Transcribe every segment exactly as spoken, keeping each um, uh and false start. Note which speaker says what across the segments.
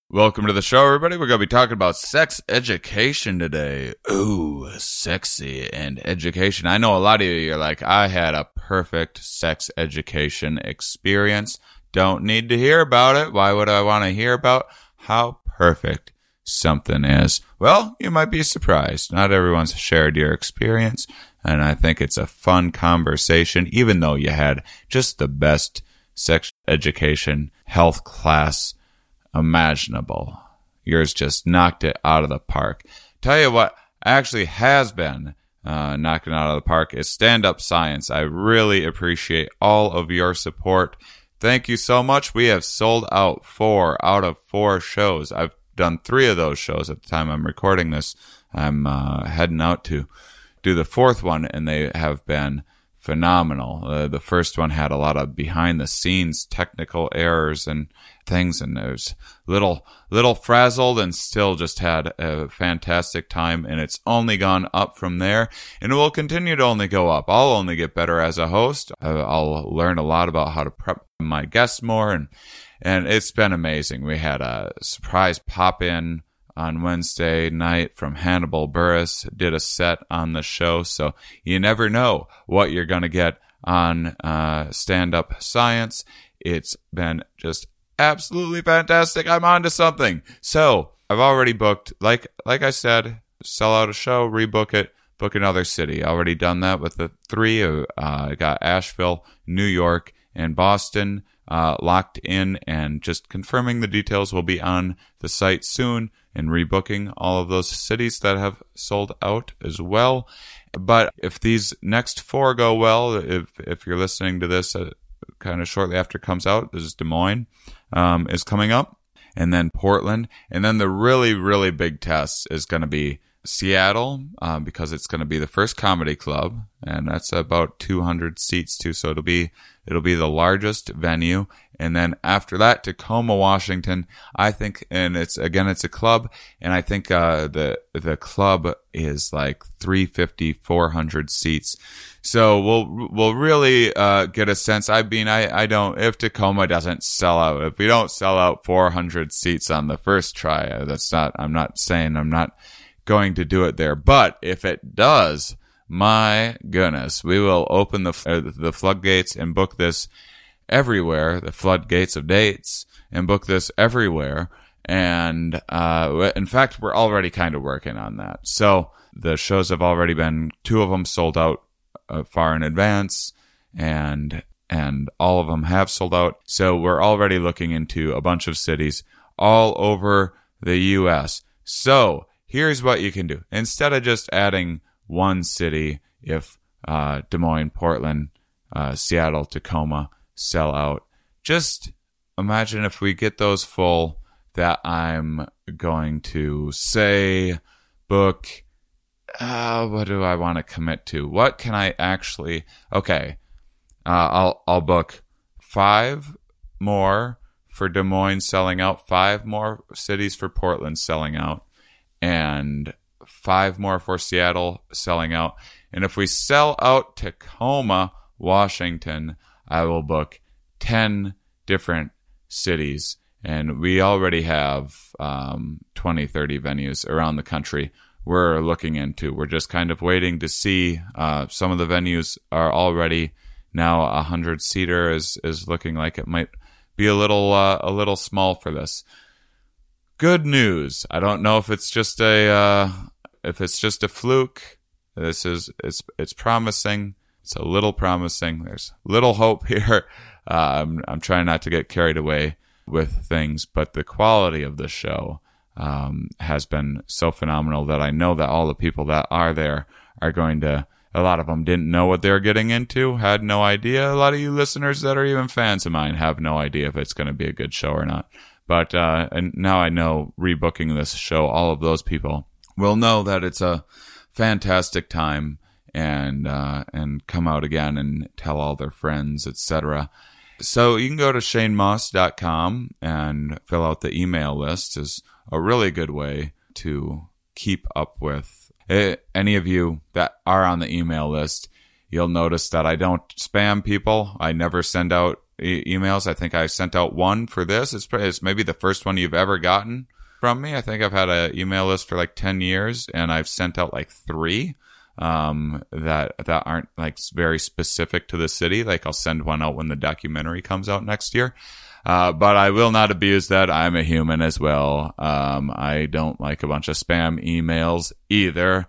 Speaker 1: Welcome to the show, everybody. We're going to be talking about sex education today. Ooh, sexy and education. I know a lot of you are like, I had a perfect sex education experience. Don't need to hear about it. Why would I want to hear about how perfect something is? Well, you might be surprised. Not everyone's shared your experience, and I think it's a fun conversation, even though you had just the best sex education health class imaginable. Yours just knocked it out of the park. Tell you what actually has been uh, knocking it out of the park is stand-up science. I really appreciate all of your support. Thank you so much. We have sold out four out of four shows. I've done three of those shows at the time I'm recording this. I'm uh, heading out to do the fourth one, and they have been phenomenal. Uh, the first one had a lot of behind-the-scenes technical errors and things, and it was little little frazzled, and still just had a fantastic time, and it's only gone up from there, and it will continue to only go up. I'll only get better as a host. Uh, I'll learn a lot about how to prep my guests more, and and it's been amazing. We had a surprise pop-in on Wednesday night from Hannibal Buress, did a set on the show, so you never know what you're going to get on uh, stand-up science. It's been just absolutely fantastic. I'm on to something. So I've already booked, like like I said, sell out a show, rebook it, book another city. Already done that with the three. Uh, I got Asheville, New York, and Boston uh, locked in, and just confirming the details will be on the site soon, and rebooking all of those cities that have sold out as well. But if these next four go well, if if you're listening to this uh, kind of shortly after it comes out, this is Des Moines um, is coming up, and then Portland, and then the really, really big test is going to be Seattle, uh, because it's going to be the first comedy club, and that's about two hundred seats too, so it'll be it'll be the largest venue. And then after that, Tacoma, Washington, I think, and it's again it's a club, and I think uh, the the club is like three fifty, four hundred seats. So we'll we'll really uh, get a sense. I mean, I, I don't, if Tacoma doesn't sell out, if we don't sell out four hundred seats on the first try, that's not, I'm not saying I'm not going to do it there. But if it does, my goodness, we will open the uh, the floodgates and book this everywhere, the floodgates of dates, and book this everywhere. And uh, in fact, we're already kind of working on that. So the shows have already been, two of them sold out uh, far in advance, and and all of them have sold out. So we're already looking into a bunch of cities all over the U S. So here's what you can do. Instead of just adding one city, if uh, Des Moines, Portland, uh, Seattle, Tacoma sell out, just imagine if we get those full, that I'm going to say book, uh, what do I want to commit to? What can I actually, okay, uh, I'll, I'll book five more for Des Moines selling out, five more cities for Portland selling out, and five more for Seattle selling out. And if we sell out Tacoma, Washington, I will book ten different cities. And we already have um, twenty, thirty venues around the country we're looking into. We're just kind of waiting to see. Uh, some of the venues are already now a hundred-seater is, is looking like it might be a little uh, a little small for this. Good news. I don't know if it's just a uh, if it's just a fluke. This is it's it's promising. It's a little promising. There's little hope here. Uh, I'm I'm trying not to get carried away with things, but the quality of the show um, has been so phenomenal that I know that all the people that are there are going to. A lot of them didn't know what they're getting into, had no idea. A lot of you listeners that are even fans of mine have no idea if it's going to be a good show or not. But uh, and now I know, rebooking this show, all of those people will know that it's a fantastic time, and uh, and come out again and tell all their friends, et cetera. So you can go to shane moss dot com and fill out the email list. Is a really good way to keep up with it. Any of you that are on the email list. You'll notice that I don't spam people. I never send out e- emails. I think I sent out one for this. It's, it's maybe the first one you've ever gotten from me. I think I've had an email list for like ten years, and I've sent out like three um, that that aren't like very specific to the city. Like I'll send one out when the documentary comes out next year. Uh, but I will not abuse that. I'm a human as well. Um, I don't like a bunch of spam emails either.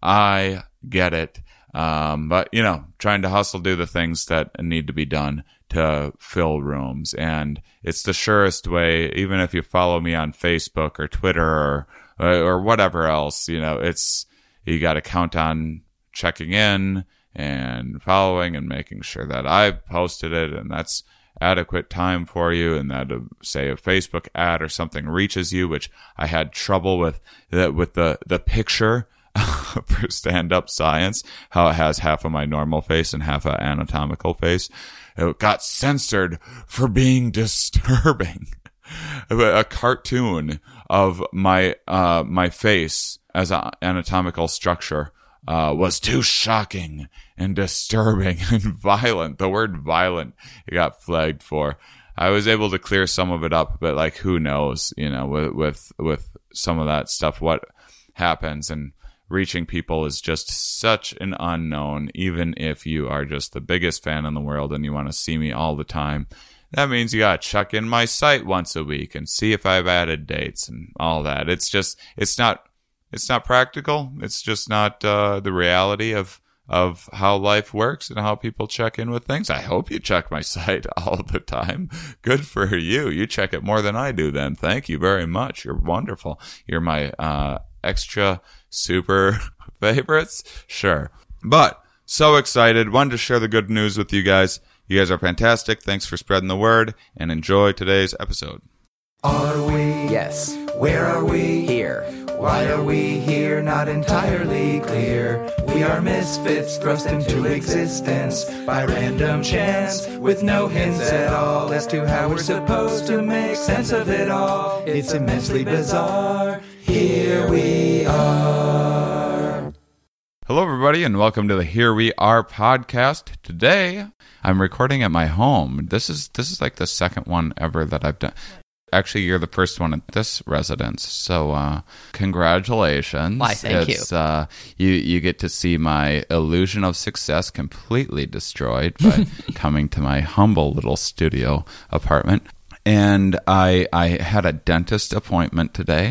Speaker 1: I get it. Um, but you know, trying to hustle, do the things that need to be done to fill rooms. And it's the surest way, even if you follow me on Facebook or Twitter or, or whatever else, you know, it's, you got to count on checking in and following and making sure that I've posted it and that's adequate time for you, and that uh, say a Facebook ad or something reaches you, which I had trouble with that with the, the picture for stand-up science, how it has half of my normal face and half an anatomical face. It got censored for being disturbing. A cartoon of my uh my face as an anatomical structure uh was too shocking and disturbing and violent. The word violent it got flagged for. I was able to clear some of it up, but like who knows, you know, with with with some of that stuff what happens. And reaching people is just such an unknown, even if you are just the biggest fan in the world and you want to see me all the time. That means you gotta check in my site once a week and see if I've added dates and all that. It's just, it's not, it's not practical. It's just not uh, the reality of of how life works and how people check in with things. I hope you check my site all the time. Good for you. You check it more than I do then. Thank you very much. You're wonderful. You're my uh, extra super favorites. Sure. But so excited. Wanted to share the good news with you guys. You guys are fantastic. Thanks for spreading the word and enjoy today's episode.
Speaker 2: Are we?
Speaker 3: Yes.
Speaker 2: Where are we?
Speaker 3: Here.
Speaker 2: Why are we here? Not entirely clear. We are misfits thrust into existence by random chance with no hints at all as to how we're supposed to make sense of it all. It's immensely bizarre. Here we are.
Speaker 1: Hello, everybody, and welcome to the Here We Are podcast. Today, I'm recording at my home. This is this is like the second one ever that I've done. Actually, you're the first one at this residence, so uh, congratulations.
Speaker 3: Why, thank
Speaker 1: it's, you. Uh, you. You get to see my illusion of success completely destroyed by coming to my humble little studio apartment. And I I had a dentist appointment today,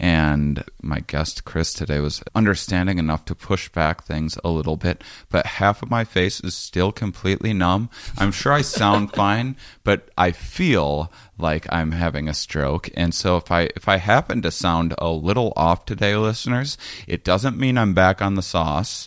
Speaker 1: and my guest, Chris, today was understanding enough to push back things a little bit, but half of my face is still completely numb. I'm sure I sound fine, but I feel like I'm having a stroke. And so if I if I happen to sound a little off today, listeners, it doesn't mean I'm back on the sauce.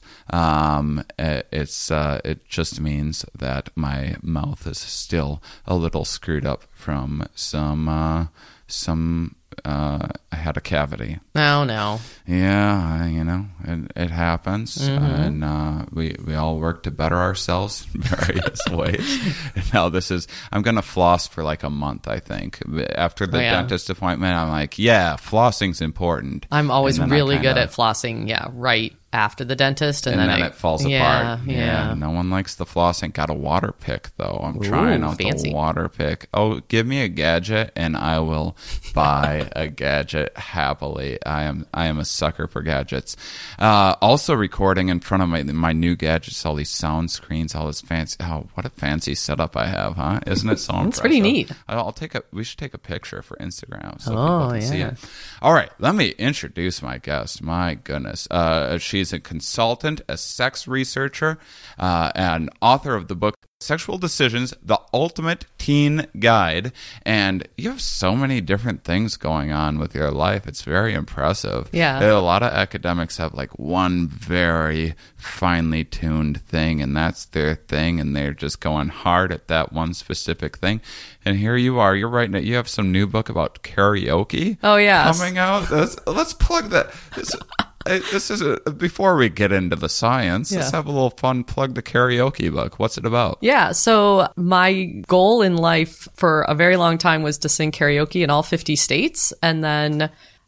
Speaker 1: Um, it's uh, it just means that my mouth is still a little screwed up from some uh, some. Uh, I had a cavity.
Speaker 3: No, no.
Speaker 1: Yeah, you know, it, it happens, mm-hmm. and uh, we we all work to better ourselves in various ways. And now this is, I'm gonna floss for like a month, I think. After the oh, yeah. dentist appointment, I'm like, yeah, flossing's important.
Speaker 3: I'm always really kinda, good at flossing. Yeah, right after the dentist, and,
Speaker 1: and
Speaker 3: then,
Speaker 1: then
Speaker 3: I,
Speaker 1: it falls
Speaker 3: yeah,
Speaker 1: apart.
Speaker 3: Yeah,
Speaker 1: yeah, no one likes the flossing. Got a water pick though. I'm Ooh, trying out
Speaker 3: fancy.
Speaker 1: the water pick. Oh, give me a gadget, and I will buy a gadget happily. I am I am a sucker for gadgets. Uh, also recording in front of my my new gadgets, all these sound screens, all this fancy. Oh, what a fancy setup I have, huh? Isn't it so impressive?
Speaker 3: It's pretty neat.
Speaker 1: I'll take a. We should take a picture for Instagram so
Speaker 3: oh,
Speaker 1: people can
Speaker 3: yeah.
Speaker 1: see it. All right, let me introduce my guest. My goodness, uh, she's a consultant, a sex researcher, uh, and author of the book Sexual Decisions, The Ultimate Teen Guide. And you have so many different things going on with your life. It's very impressive.
Speaker 3: Yeah.
Speaker 1: A lot of academics have like one very finely tuned thing, and that's their thing, and they're just going hard at that one specific thing. And here you are. You're writing it. You have some new book about karaoke.
Speaker 3: Oh, yeah.
Speaker 1: Coming out. Let's, let's plug that. This, This is a, before we get into the science. Yeah. Let's have a little fun. Plug the karaoke book. What's it about?
Speaker 3: Yeah. So my goal in life for a very long time was to sing karaoke in all fifty states, and then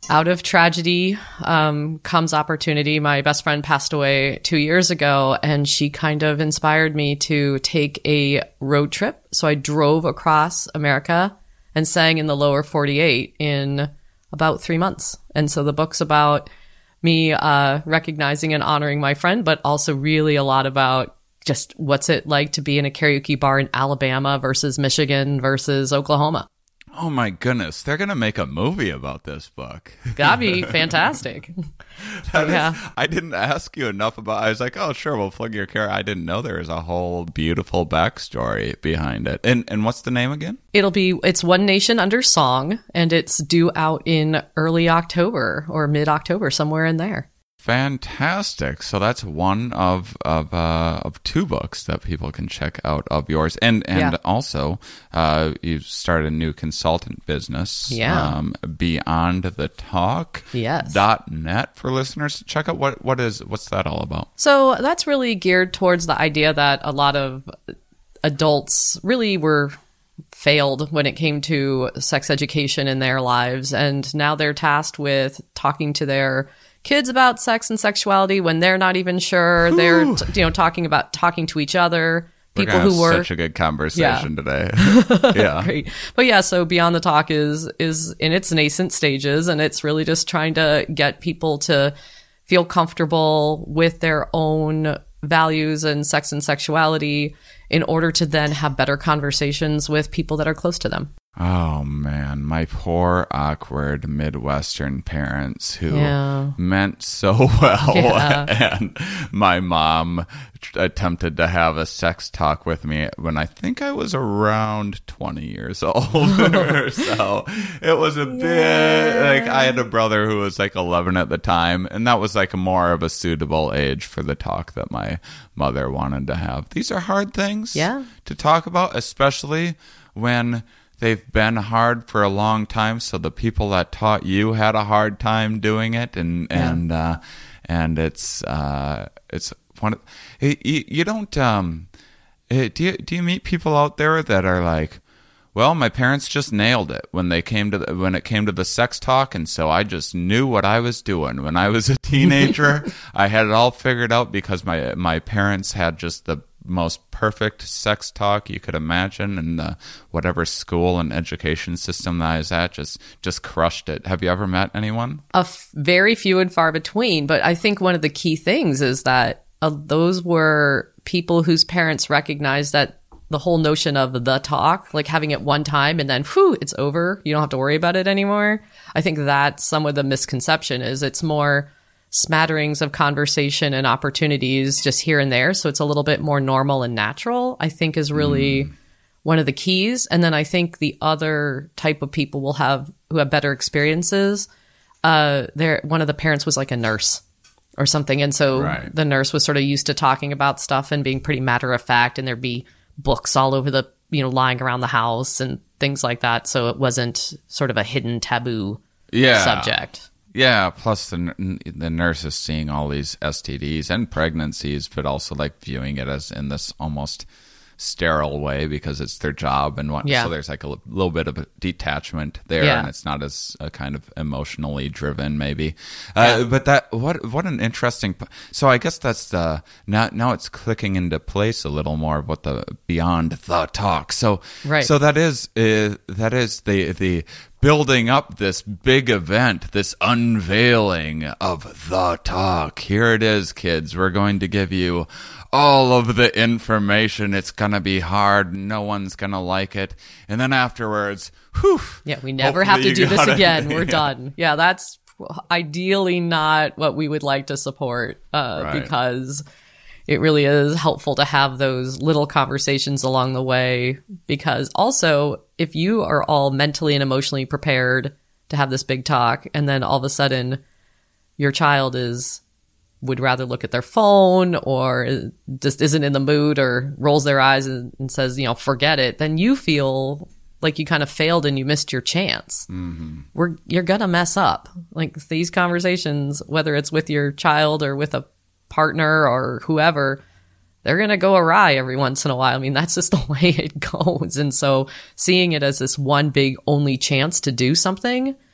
Speaker 3: Out of tragedy um, comes opportunity. My best friend passed away two years ago, and she kind of inspired me to take a road trip. So I drove across America and sang in the lower forty-eight in about three months. And so the book's about me uh, recognizing and honoring my friend, but also really a lot about just what's it like to be in a karaoke bar in Alabama versus Michigan versus Oklahoma.
Speaker 1: Oh my goodness, they're going to make a movie about this book.
Speaker 3: That'd be fantastic.
Speaker 1: That
Speaker 3: yeah.
Speaker 1: is, I didn't ask you enough about I was like, oh, sure, we'll plug your character. I didn't know there was a whole beautiful backstory behind it. And and what's the name again?
Speaker 3: It'll be, it's One Nation Under Song, and it's due out in early October or mid-October, somewhere in there.
Speaker 1: Fantastic. So that's one of of uh, of two books that people can check out of yours. And and
Speaker 3: Yeah.
Speaker 1: also, uh, you've started a new consultant business.
Speaker 3: Yeah.
Speaker 1: Um, Beyond the Talk.
Speaker 3: Yes.
Speaker 1: Dot net for listeners to check out. What what is what's that all about?
Speaker 3: So that's really geared towards the idea that a lot of adults really were failed when it came to sex education in their lives. And now they're tasked with talking to their kids about sex and sexuality when they're not even sure.
Speaker 1: Whew.
Speaker 3: They're, t- you know, talking about talking to each other.
Speaker 1: We're
Speaker 3: People
Speaker 1: gonna
Speaker 3: who
Speaker 1: have
Speaker 3: were
Speaker 1: such a good conversation today. Yeah.
Speaker 3: Great. But yeah, so Beyond the Talk is is in its nascent stages, and it's really just trying to get people to feel comfortable with their own values and sex and sexuality in order to then have better conversations with people that are close to them.
Speaker 1: Oh man, my poor awkward Midwestern parents who
Speaker 3: Yeah.
Speaker 1: meant so well.
Speaker 3: Yeah.
Speaker 1: And my mom t- attempted to have a sex talk with me when I think I was around twenty years old. So it was a bit like I had a brother who was like eleven at the time, and that was like a more of a suitable age for the talk that my mother wanted to have. These are hard things
Speaker 3: Yeah.
Speaker 1: to talk about, especially when they've been hard for a long time, so the people that taught you had a hard time doing it, and
Speaker 3: Yeah.
Speaker 1: and uh, and it's uh, it's one. Of, you, you don't um, eh, do you do you meet people out there that are like, well, my parents just nailed it when they came to the, when it came to the sex talk, and so I just knew what I was doing when I was a teenager. I had it all figured out because my my parents had just the most perfect sex talk you could imagine, and the whatever school and education system that I was at just just crushed it. Have you ever met anyone?
Speaker 3: A f- very few and far between, but I think one of the key things is that uh, those were people whose parents recognized that the whole notion of the talk, like having it one time and then, whew, it's over. You don't have to worry about it anymore. I think that's some of the misconception is it's more smatterings of conversation and opportunities just here and there. So it's a little bit more normal and natural, I think is really mm. one of the keys. And then I think the other type of people will have who have better experiences. Uh, there, one of the parents was like a nurse or something. And so
Speaker 1: right.
Speaker 3: the nurse was sort of used to talking about stuff and being pretty matter of fact. And there'd be books all over the, you know, lying around the house and things like that. So it wasn't sort of a hidden taboo
Speaker 1: yeah.
Speaker 3: subject.
Speaker 1: Yeah, plus the the nurse is seeing all these S T Ds and pregnancies, but also like viewing it as in this almost sterile way because it's their job and what.
Speaker 3: Yeah.
Speaker 1: So there's like a l- little bit of a detachment there,
Speaker 3: yeah.
Speaker 1: and it's not as uh, kind of emotionally driven, maybe. Uh,
Speaker 3: yeah.
Speaker 1: But that what what an interesting. So I guess that's the now now it's clicking into place a little more of what the Beyond the Talk. So
Speaker 3: right.
Speaker 1: so that is uh, that is the the. building up this big event, this unveiling of the talk. Here it is, kids. We're going to give you all of the information. It's going to be hard. No one's going to like it. And then afterwards, whew.
Speaker 3: Yeah, we never have to do this again. We're
Speaker 1: yeah.
Speaker 3: done. Yeah, that's ideally not what we would like to support uh,
Speaker 1: right.
Speaker 3: because it really is helpful to have those little conversations along the way, because also if you are all mentally and emotionally prepared to have this big talk and then all of a sudden your child is would rather look at their phone or just isn't in the mood or rolls their eyes and, and says, you know, forget it, then you feel like you kind of failed and you missed your chance.
Speaker 1: Mm-hmm.
Speaker 3: We're, you're going to mess up. Like these conversations, whether it's with your child or with a partner or whoever, they're going to go awry every once in a while. I mean, that's just the way it goes. And so seeing it as this one big only chance to do something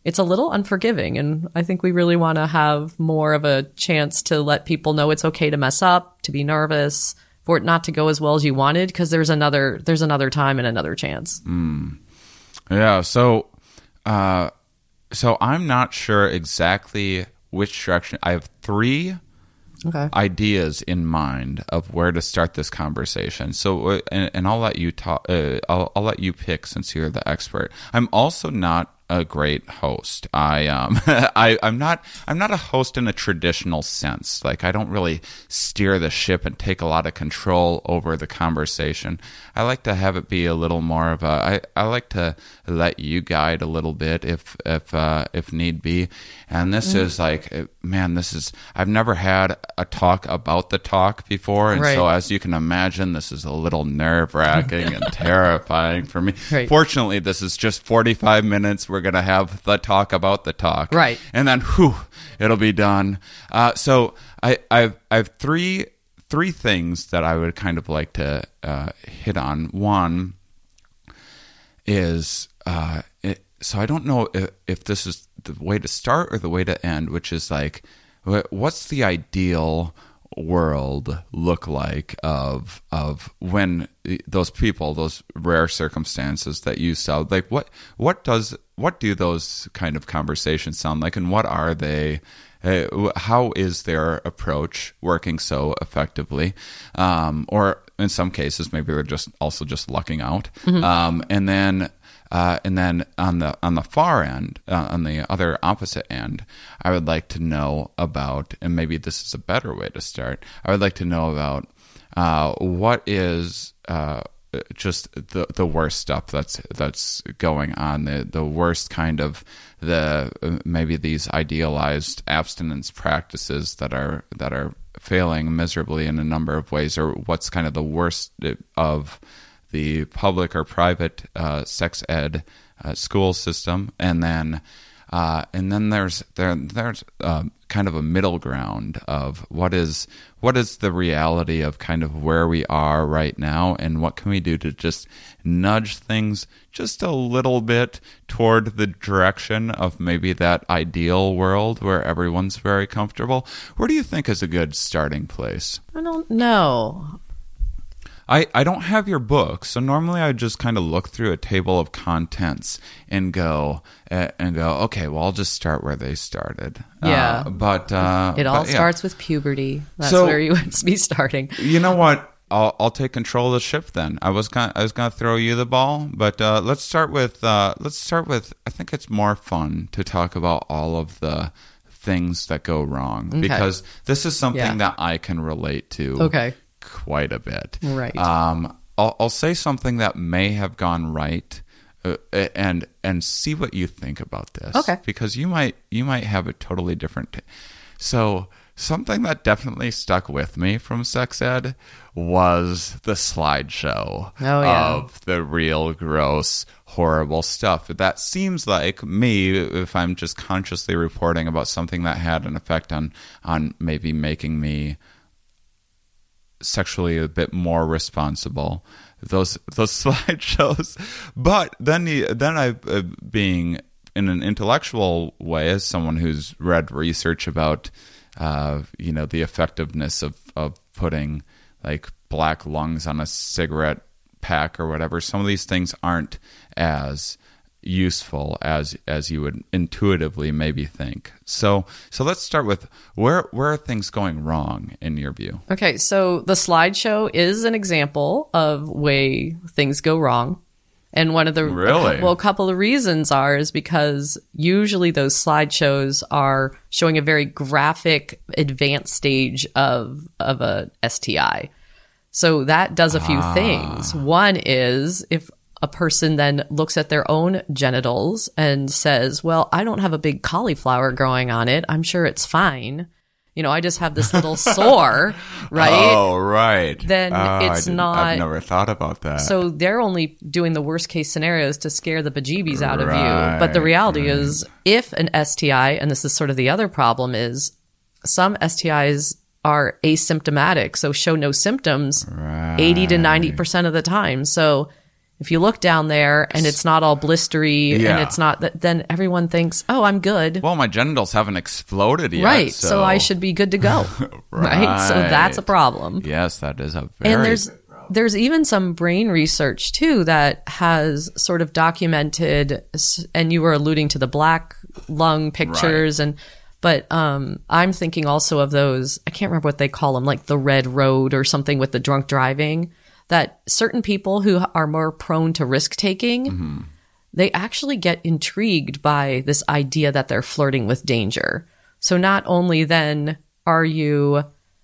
Speaker 3: it's a little unforgiving. And I think we really want to have more of a chance to let people know it's okay to mess up, to be nervous, for it not to go as well as you wanted, because there's another there's another time and another chance.
Speaker 1: Mm. Yeah. So, uh, so I'm not sure exactly which direction. I have three
Speaker 3: Okay.
Speaker 1: ideas in mind of where to start this conversation. So, uh, and, and I'll let you talk. Uh, I'll, I'll let you pick since you're the expert. I'm also not a great host. I um I I'm not I'm not a host in a traditional sense. Like, I don't really steer the ship and take a lot of control over the conversation. I like to have it be a little more of a I, I like to let you guide a little bit if if uh, if need be. And this mm. is like, man, this is I've never had a talk about the talk before, and
Speaker 3: right.
Speaker 1: so as you can imagine, this is a little nerve-wracking and terrifying for me.
Speaker 3: Right.
Speaker 1: Fortunately, this is just forty-five minutes. We're going to have the talk about the talk.
Speaker 3: Right.
Speaker 1: And then, whew, it'll be done. Uh, so I, I've, I have three three things that I would kind of like to uh, hit on. One is, uh, it, so I don't know if, if this is the way to start or the way to end, which is like, what's the ideal world look like of of when those people, those rare circumstances that you saw, like what what does what do those kind of conversations sound like, and what are they? Uh, how is their approach working so effectively? Um, or in some cases, maybe they're just also just lucking out. Mm-hmm. Um, and then. Uh, and then on the on the far end, uh, on the other opposite end, I would like to know about, and maybe this is a better way to start. I would like to know about uh, what is uh, just the the worst stuff that's that's going on, the the worst kind of the maybe these idealized abstinence practices that are that are failing miserably in a number of ways, or what's kind of the worst of the public or private uh, sex ed uh, school system, and then uh, and then there's there there's uh, kind of a middle ground of what is what is the reality of kind of where we are right now, and what can we do to just nudge things just a little bit toward the direction of maybe that ideal world where everyone's very comfortable. Where do you think is a good starting place?
Speaker 3: I don't know.
Speaker 1: I, I don't have your book, so normally I just kind of look through a table of contents and go uh, and go, okay, well, I'll just start where they started.
Speaker 3: Yeah,
Speaker 1: uh, but uh,
Speaker 3: it all
Speaker 1: but, yeah.
Speaker 3: starts with puberty. That's
Speaker 1: so,
Speaker 3: where you would be starting.
Speaker 1: You know what? I'll I'll take control of the ship then. I was gonna I was gonna throw you the ball, but uh, let's start with uh, let's start with. I think it's more fun to talk about all of the things that go wrong,
Speaker 3: okay.
Speaker 1: because this is something
Speaker 3: yeah.
Speaker 1: that I can relate to.
Speaker 3: Okay.
Speaker 1: Quite a bit.
Speaker 3: Right.
Speaker 1: Um, I'll, I'll say something that may have gone right, uh, and and see what you think about this.
Speaker 3: Okay.
Speaker 1: Because you might you might have a totally different. T- so something that definitely stuck with me from sex ed was the slideshow
Speaker 3: oh, yeah.
Speaker 1: of the real gross, horrible stuff. That seems like me, if I'm just consciously reporting about something that had an effect on on maybe making me sexually a bit more responsible, those those slideshows. But then the, then I uh, being in an intellectual way, as someone who's read research about uh, you know the effectiveness of of putting like black lungs on a cigarette pack or whatever, some of these things aren't as useful as as you would intuitively maybe think. So so let's start with where where are things going wrong in your view?
Speaker 3: Okay, so the slideshow is an example of way things go wrong. And one of the
Speaker 1: really?
Speaker 3: well, a couple of reasons are is because usually those slideshows are showing a very graphic advanced stage of of a S T I. So that does a few ah. things. One is if a person then looks at their own genitals and says, well, I don't have a big cauliflower growing on it. I'm sure it's fine. You know, I just have this little sore, right?
Speaker 1: Oh, right.
Speaker 3: Then
Speaker 1: oh,
Speaker 3: it's not.
Speaker 1: I've never thought about that.
Speaker 3: So they're only doing the worst case scenarios to scare the bejeebies out of
Speaker 1: right,
Speaker 3: you. But the reality
Speaker 1: right.
Speaker 3: is, if an S T I, and this is sort of the other problem, is some S T Is are asymptomatic, so show no symptoms
Speaker 1: right.
Speaker 3: eighty to ninety percent of the time. So If you look down there and it's not all blistery
Speaker 1: Yeah.
Speaker 3: and it's not, th- then everyone thinks, oh, I'm good.
Speaker 1: Well, my genitals haven't exploded yet.
Speaker 3: right.
Speaker 1: So,
Speaker 3: So I should be good to go. right. So that's a
Speaker 1: Right.
Speaker 3: problem.
Speaker 1: Yes, that is a very.
Speaker 3: And there's there's even some brain research too that has sort of documented, s- and you were alluding to the black lung pictures, and but um, I'm thinking also of those. I can't remember what they call them, like the red road or something with the drunk driving. That certain people who are more prone to risk taking,
Speaker 1: Mm-hmm.
Speaker 3: they actually get intrigued by this idea that they're flirting with danger. So not only then are you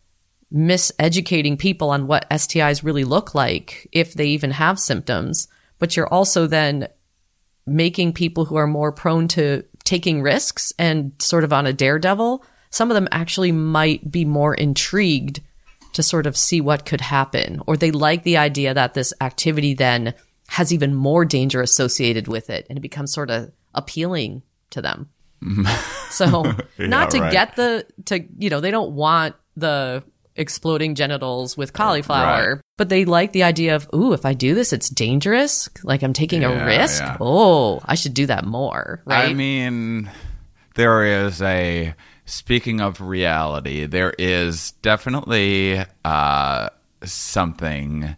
Speaker 3: miseducating people on what S T Is really look like if they even have symptoms, but you're also then making people who are more prone to taking risks and sort of on a daredevil, some of them actually might be more intrigued to sort of see what could happen, or they like the idea that this activity then has even more danger associated with it, and it becomes sort of appealing to them. So
Speaker 1: Yeah,
Speaker 3: not to
Speaker 1: right.
Speaker 3: get the, to, you know, they don't want the exploding genitals with cauliflower,
Speaker 1: Right.
Speaker 3: but they like the idea of, ooh, if I do this, it's dangerous. Like I'm taking
Speaker 1: Yeah,
Speaker 3: a risk.
Speaker 1: yeah.
Speaker 3: Oh, I should do that more. Right.
Speaker 1: I mean, there is a. Speaking of reality, there is definitely uh, something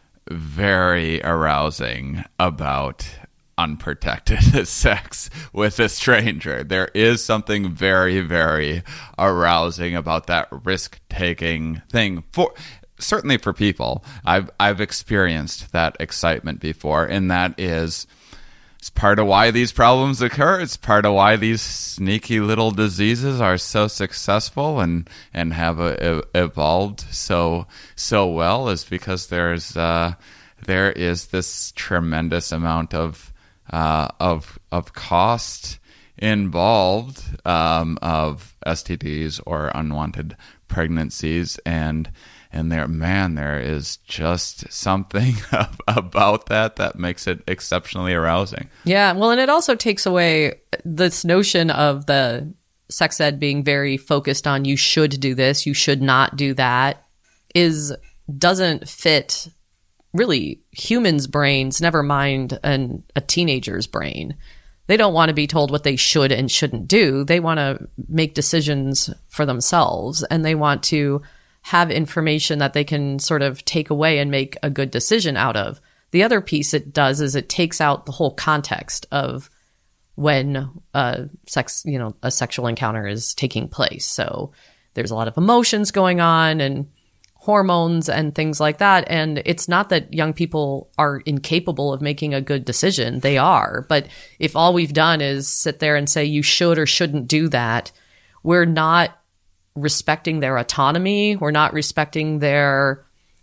Speaker 1: very arousing about unprotected sex with a stranger. There is something very, very arousing about that risk-taking thing. For certainly for people, I've I've experienced that excitement before, and that is. It's part of why these problems occur. It's part of why these sneaky little diseases are so successful and and have uh, evolved so so well, is because there's uh, there is this tremendous amount of uh, of of cost involved um, of S T Ds or unwanted pregnancies, and and there, man, there is just something about that that makes it exceptionally arousing.
Speaker 3: Yeah, well, and it also takes away this notion of the sex ed being very focused on you should do this, you should not do that, is doesn't fit really humans' brains, never mind an, a teenager's brain. They don't want to be told what they should and shouldn't do. They want to make decisions for themselves, and they want to have information that they can sort of take away and make a good decision out of. The other piece it does is it takes out the whole context of when a sex, you know, a sexual encounter is taking place. So there's a lot of emotions going on and hormones and things like that. And it's not that young people are incapable of making a good decision. They are. But if all we've done is sit there and say you should or shouldn't do that, we're not respecting their autonomy. We're not respecting their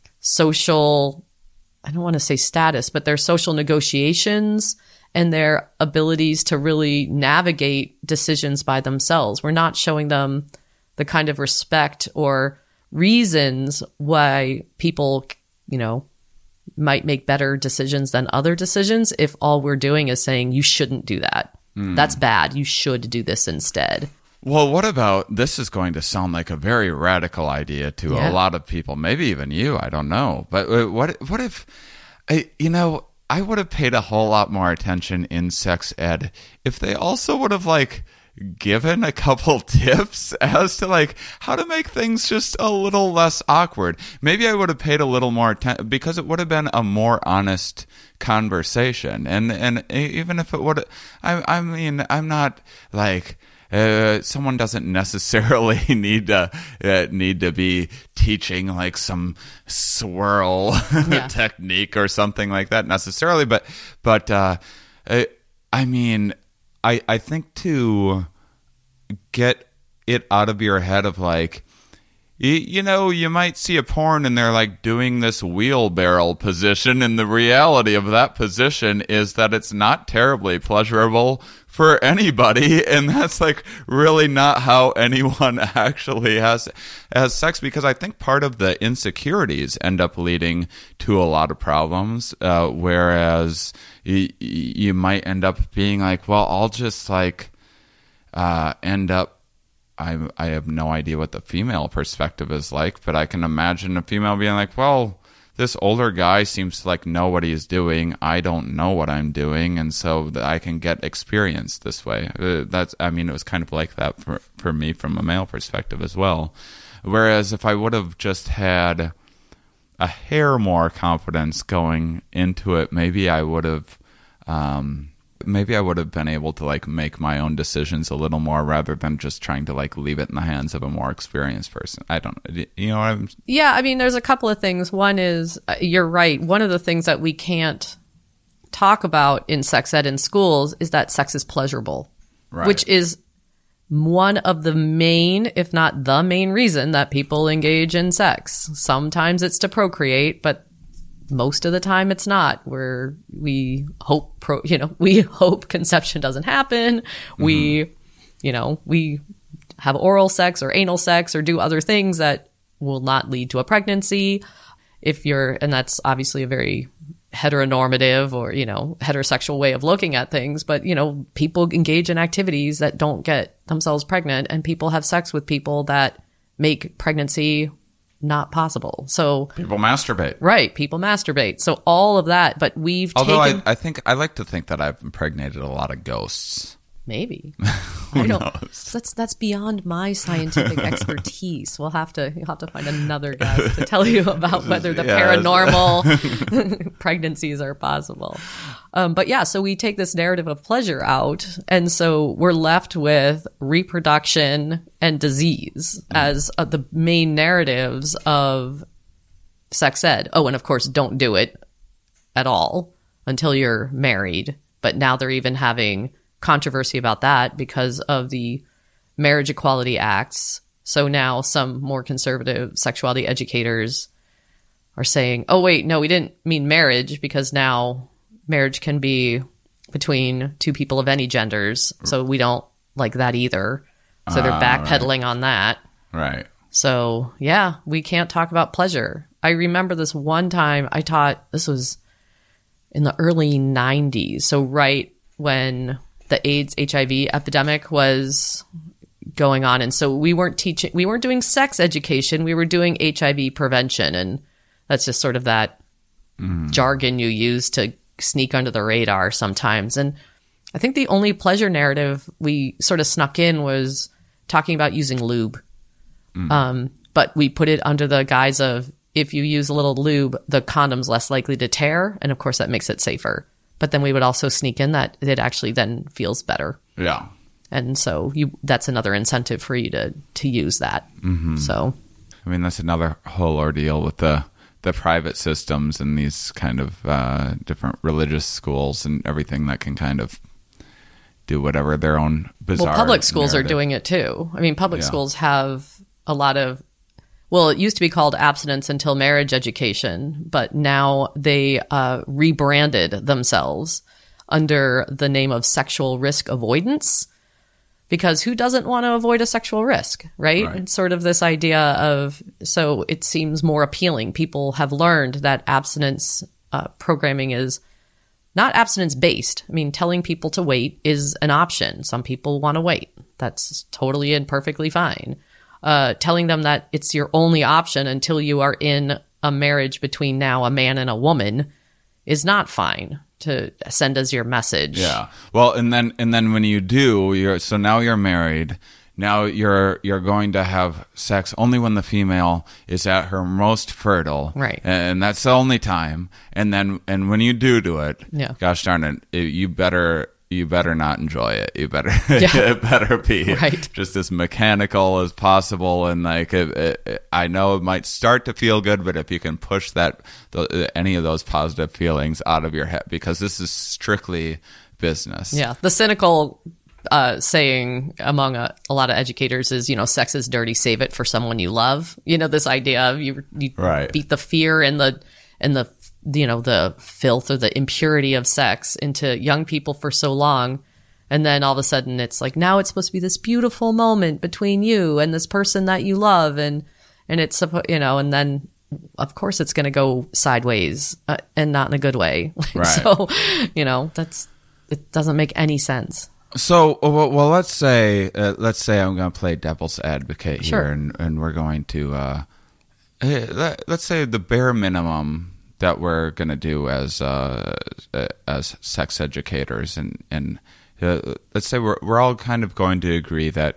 Speaker 3: social, I don't want to say status, but their social negotiations and their abilities to really navigate decisions by themselves. We're not showing them the kind of respect or reasons why people, you know, might make better decisions than other decisions if all we're doing is saying you shouldn't do that. Mm. That's bad. You should do this instead.
Speaker 1: Well, what about, this is going to sound like a very radical idea to
Speaker 3: Yeah.
Speaker 1: a lot of people, maybe even you, I don't know. But uh, what what if, I, you know, I would have paid a whole lot more attention in sex ed if they also would have, like, given a couple tips as to, like, how to make things just a little less awkward. Maybe I would have paid a little more attention, because it would have been a more honest conversation. And, and even if it would, I, I mean, I'm not, like... Uh, someone doesn't necessarily need to uh, need to be teaching like some swirl
Speaker 3: Yeah.
Speaker 1: technique or something like that necessarily, but but uh, I, I mean, I I think to get it out of your head of like, you, you know, you might see a porn and they're like doing this wheelbarrow position, and the reality of that position is that it's not terribly pleasurable for anybody, and that's like really not how anyone actually has has sex, because I think part of the insecurities end up leading to a lot of problems, uh, whereas you, you might end up being like, well, I'll just like uh, end up I I have no idea what the female perspective is like, but I can imagine a female being like, well, this older guy seems to like know what he's doing. I don't know what I'm doing, and so that I can get experience this way. Uh, that's, I mean, it was kind of like that for for me from a male perspective as well. Whereas if I would have just had a hair more confidence going into it, maybe I would have, um, maybe I would have been able to like make my own decisions a little more rather than just trying to like leave it in the hands of a more experienced person. I don't, you know what I'm?
Speaker 3: Yeah, I mean, there's a couple of things. One is, uh, you're right. One of the things that we can't talk about in sex ed in schools is that sex is pleasurable,
Speaker 1: Right.
Speaker 3: which is one of the main, if not the main reason that people engage in sex. Sometimes it's to procreate, but most of the time it's not. Where we hope, pro, you know, we hope conception doesn't happen. Mm-hmm. We, you know, we have oral sex or anal sex or do other things that will not lead to a pregnancy. If you're, and that's obviously a very heteronormative or, you know, heterosexual way of looking at things. But, you know, people engage in activities that don't get themselves pregnant, and people have sex with people that make pregnancy not possible. So
Speaker 1: people masturbate.
Speaker 3: Right. People masturbate. So all of that, but we've
Speaker 1: Although
Speaker 3: taken...
Speaker 1: I, I think, I like to think that I've impregnated a lot of ghosts.
Speaker 3: Maybe.
Speaker 1: Who
Speaker 3: I don't.
Speaker 1: knows?
Speaker 3: That's that's beyond my scientific expertise. We'll have to you'll have to find another guest to tell you about whether the
Speaker 1: Yeah.
Speaker 3: paranormal pregnancies are possible. Um, but yeah, so we take this narrative of pleasure out, and so we're left with reproduction and disease mm. as uh, the main narratives of sex ed. Oh, and of course, don't do it at all until you're married. But now they're even having controversy about that because of the Marriage Equality Acts. So now some more conservative sexuality educators are saying, oh, wait, no, we didn't mean marriage, because now marriage can be between two people of any genders. So we don't like that either. So they're
Speaker 1: Ah,
Speaker 3: backpedaling
Speaker 1: right.
Speaker 3: on that.
Speaker 1: Right.
Speaker 3: So yeah, we can't talk about pleasure. I remember this one time I taught, this was in the early nineties. So right when the AIDS H I V epidemic was going on. And so we weren't teaching, we weren't doing sex education. We were doing H I V prevention. And that's just sort of that mm. jargon you use to sneak under the radar sometimes. And I think the only pleasure narrative we sort of snuck in was talking about using lube. Mm. Um, but we put it under the guise of, if you use a little lube, the condom's less likely to tear. And of course that makes it safer. But then we would also sneak in that it actually then feels better.
Speaker 1: Yeah.
Speaker 3: And so you that's another incentive for you to, to use that. Mm-hmm. So,
Speaker 1: I mean, that's another whole ordeal with the, the private systems and these kind of uh, different religious schools and everything that can kind of do whatever their own bizarre
Speaker 3: well, public schools
Speaker 1: narrative.
Speaker 3: Are doing it too. I mean, public
Speaker 1: Yeah.
Speaker 3: schools have a lot of, well, it used to be called abstinence until marriage education, but now they uh, rebranded themselves under the name of sexual risk avoidance, because who doesn't want to avoid a sexual risk, right?
Speaker 1: Right.
Speaker 3: It's sort of this idea of, so it seems more appealing. People have learned that abstinence uh, programming is not abstinence based. I mean, telling people to wait is an option. Some people want to wait. That's totally and perfectly fine. Uh, telling them that it's your only option until you are in a marriage between now a man and a woman is not fine to send as your message.
Speaker 1: Yeah. Well, and then and then when you do, you're so now you're married. Now you're you're going to have sex only when the female is at her most fertile,
Speaker 3: Right.
Speaker 1: And that's the only time. And then and when you do do it,
Speaker 3: Yeah.
Speaker 1: gosh darn it, it you better you better not enjoy it. You better
Speaker 3: Yeah.
Speaker 1: it better be
Speaker 3: Right.
Speaker 1: just as mechanical as possible. And like it, it, I know it might start to feel good, but if you can push that the, any of those positive feelings out of your head, because this is strictly business.
Speaker 3: Yeah. The cynical uh, saying among a, a lot of educators is, you know, sex is dirty, save it for someone you love. You know, this idea of you, you
Speaker 1: Right.
Speaker 3: beat the fear and the, and the, you know, the filth or the impurity of sex into young people for so long. And then all of a sudden it's like, now it's supposed to be this beautiful moment between you and this person that you love. And, and it's, suppo- you know, and then of course it's going to go sideways uh, and not in a good way.
Speaker 1: Right.
Speaker 3: So, you know, that's, it doesn't make any sense.
Speaker 1: So, well, well let's say, uh, let's say I'm going to play devil's advocate
Speaker 3: Sure.
Speaker 1: here, and, and we're going to, uh, hey, let, let's say the bare minimum that we're going to do as uh, as sex educators, and and uh, let's say we're we're all kind of going to agree that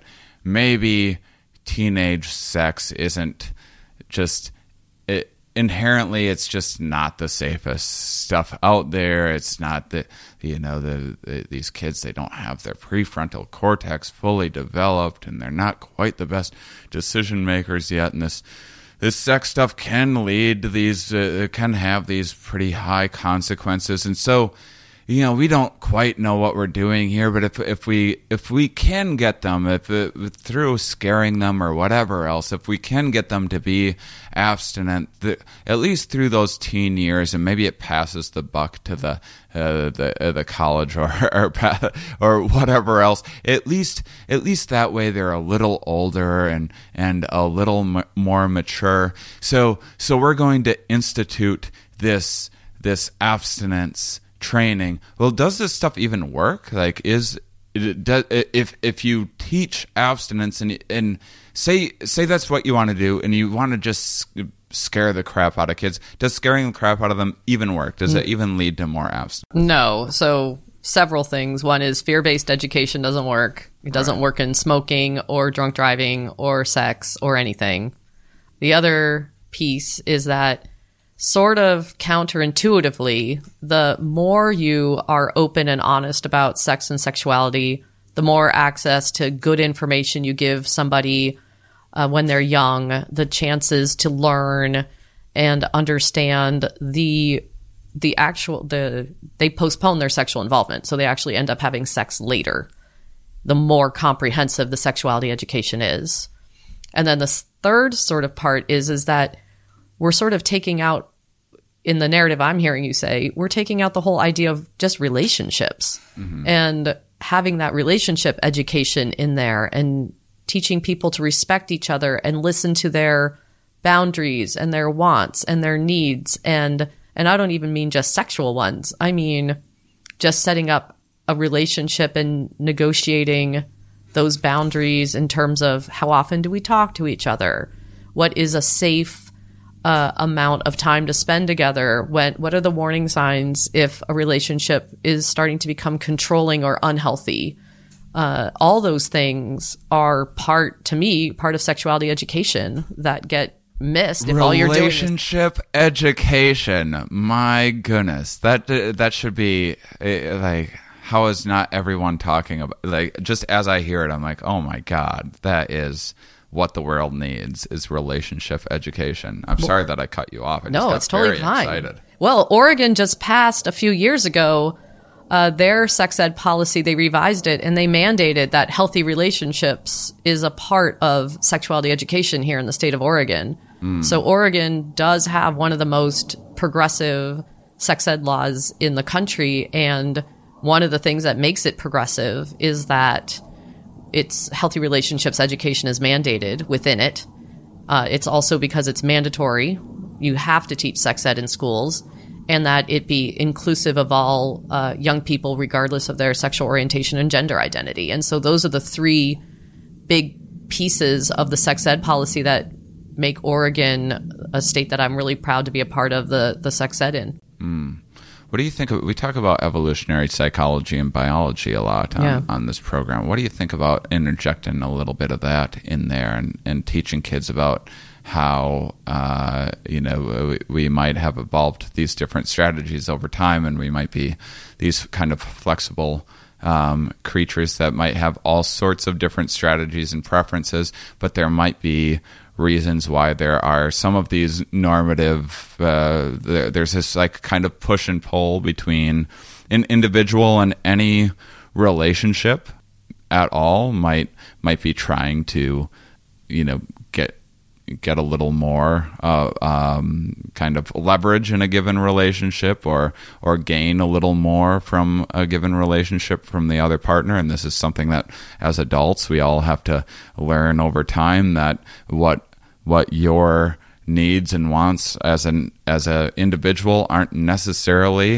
Speaker 1: maybe teenage sex isn't just it, inherently it's just not the safest stuff out there. It's not the you know the, the these kids, they don't have their prefrontal cortex fully developed, and they're not quite the best decision makers yet, and this this sex stuff can lead to these uh, can have these pretty high consequences. And so, you know, we don't quite know what we're doing here, but if if we if we can get them, if it, through scaring them or whatever else, if we can get them to be abstinent, the, at least through those teen years, and maybe it passes the buck to the uh, the uh, the college or or, or whatever else. At least at least that way they're a little older and and a little m- more mature. So so we're going to institute this this abstinence training. Well, does this stuff even work? Like, is it, does, if if you teach abstinence and and say say that's what you want to do, and you want to just scare the crap out of kids, does scaring the crap out of them even work? Does it even lead to more abstinence?
Speaker 3: No. So several things. One is fear-based education doesn't work. It doesn't right. work in smoking or drunk driving or sex or anything. The other piece is that, sort of counterintuitively, the more you are open and honest about sex and sexuality, the more access to good information you give somebody uh, when they're young, the chances to learn and understand the the actual the they postpone their sexual involvement, so they actually end up having sex later. The more comprehensive the sexuality education is. And then the third sort of part is is that we're sort of taking out, in the narrative I'm hearing you say, we're taking out the whole idea of just relationships mm-hmm. and having that relationship education in there and teaching people to respect each other and listen to their boundaries and their wants and their needs. And, and I don't even mean just sexual ones. I mean, just setting up a relationship and negotiating those boundaries in terms of how often do we talk to each other? What is a safe Uh, amount of time to spend together? When, what are the warning signs if a relationship is starting to become controlling or unhealthy? Uh, all those things are part, to me, part of sexuality education that get missed if all you're doing is
Speaker 1: relationship education. My goodness, that that should be like, how is not everyone talking about? Like, just as I hear it, I'm like, oh my God, that is what the world needs, is relationship education. I'm sorry that I cut you off. I just
Speaker 3: no,
Speaker 1: got
Speaker 3: it's totally
Speaker 1: very
Speaker 3: fine.
Speaker 1: Excited.
Speaker 3: Well, Oregon just passed a few years ago uh, their sex ed policy. They revised it and they mandated that healthy relationships is a part of sexuality education here in the state of Oregon. Mm. So Oregon does have one of the most progressive sex ed laws in the country. And one of the things that makes it progressive is that it's healthy relationships education is mandated within it. Uh, it's also because it's mandatory. You have to teach sex ed in schools, and that it be inclusive of all uh, young people, regardless of their sexual orientation and gender identity. And so those are the three big pieces of the sex ed policy that make Oregon a state that I'm really proud to be a part of the, the sex ed in.
Speaker 1: Mm. What do you think of, we talk about evolutionary psychology and biology a lot on,
Speaker 3: yeah. on
Speaker 1: this program. What do you think about interjecting a little bit of that in there and, and teaching kids about how, uh, you know, we, we might have evolved these different strategies over time, and we might be these kind of flexible um, creatures that might have all sorts of different strategies and preferences, but there might be reasons why there are some of these normative, uh, there, there's this like kind of push and pull between an individual and any relationship at all might might be trying to, you know, get get a little more uh, um, kind of leverage in a given relationship, or or gain a little more from a given relationship from the other partner. And this is something that as adults we all have to learn over time, that what what your needs and wants as an as a individual aren't necessarily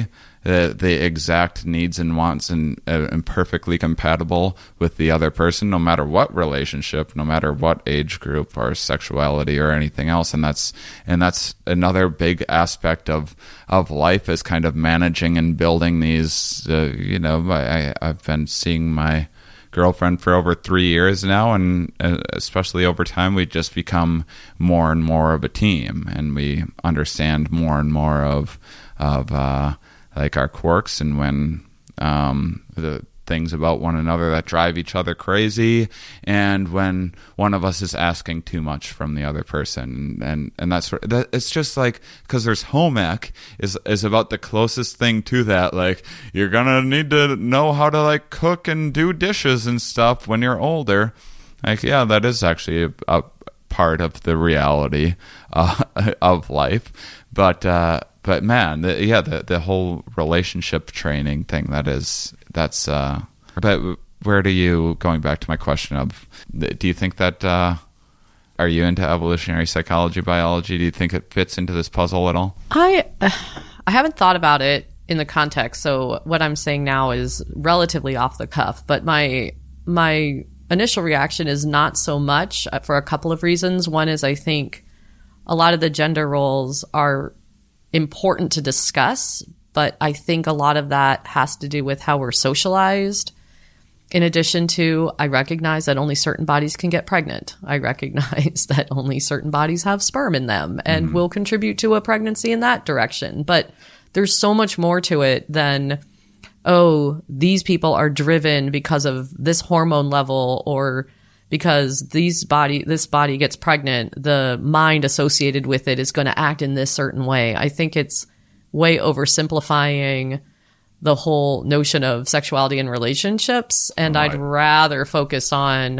Speaker 1: the, the exact needs and wants and, uh, and perfectly compatible with the other person, no matter what relationship, no matter what age group or sexuality or anything else. And that's and that's another big aspect of of life, is kind of managing and building these. Uh, you know, I, I've been seeing my girlfriend for over three years now, and especially over time, we just become more and more of a team, and we understand more and more of of uh, like our quirks, and when um, the things about one another that drive each other crazy, and when one of us is asking too much from the other person, and and that's that, it's just like, because there's home ec is is about the closest thing to that. Like, you're gonna need to know how to like cook and do dishes and stuff when you're older. Like, yeah, that is actually a, a part of the reality uh, of life, but uh, but man, the, yeah, the the whole relationship training thing, that is. That's, uh, but where do you, going back to my question of, do you think that, uh, are you into evolutionary psychology, biology? Do you think it fits into this puzzle at all?
Speaker 3: I, uh, I haven't thought about it in the context. So what I'm saying now is relatively off the cuff, but my, my initial reaction is not so much, for a couple of reasons. One is, I think a lot of the gender roles are important to discuss, but I think a lot of that has to do with how we're socialized. In addition to, I recognize that only certain bodies can get pregnant. I recognize that only certain bodies have sperm in them and mm-hmm. will contribute to a pregnancy in that direction. But there's so much more to it than, oh, these people are driven because of this hormone level, or because these body this body gets pregnant, the mind associated with it is going to act in this certain way. I think it's way oversimplifying the whole notion of sexuality and relationships. And right. I'd rather focus on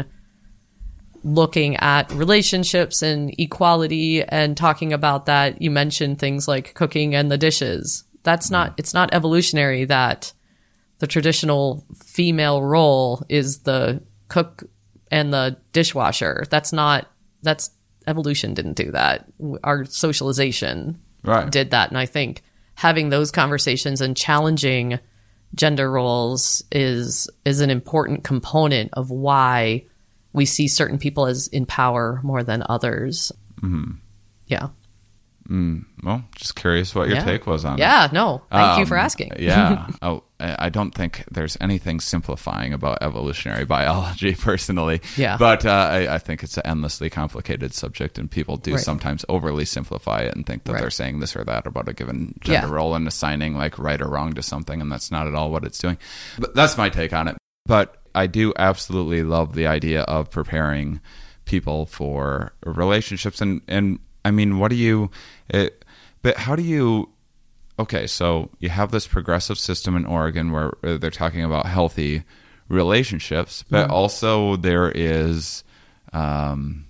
Speaker 3: looking at relationships and equality and talking about that. You mentioned things like cooking and the dishes. That's not, it's not evolutionary that the traditional female role is the cook and the dishwasher. That's not, that's, evolution didn't do that. Our socialization
Speaker 1: right.
Speaker 3: did that. And I think having those conversations and challenging gender roles is is an important component of why we see certain people as in power more than others.
Speaker 1: Mm-hmm.
Speaker 3: Yeah.
Speaker 1: Mm, well, just curious what your
Speaker 3: yeah.
Speaker 1: take was on
Speaker 3: yeah,
Speaker 1: it.
Speaker 3: Yeah, no, thank
Speaker 1: um,
Speaker 3: you for asking.
Speaker 1: yeah. Oh, I don't think there's anything simplifying about evolutionary biology, personally.
Speaker 3: Yeah.
Speaker 1: But uh, I, I think it's an endlessly complicated subject, and people do
Speaker 3: right.
Speaker 1: sometimes overly simplify it and think that
Speaker 3: right.
Speaker 1: they're saying this or that about a given gender
Speaker 3: yeah.
Speaker 1: role and assigning like right or wrong to something, and that's not at all what it's doing. But that's my take on it. But I do absolutely love the idea of preparing people for relationships, and and I mean, what do you, it, but how do you, okay, so you have this progressive system in Oregon where they're talking about healthy relationships, but mm-hmm. also there is, um,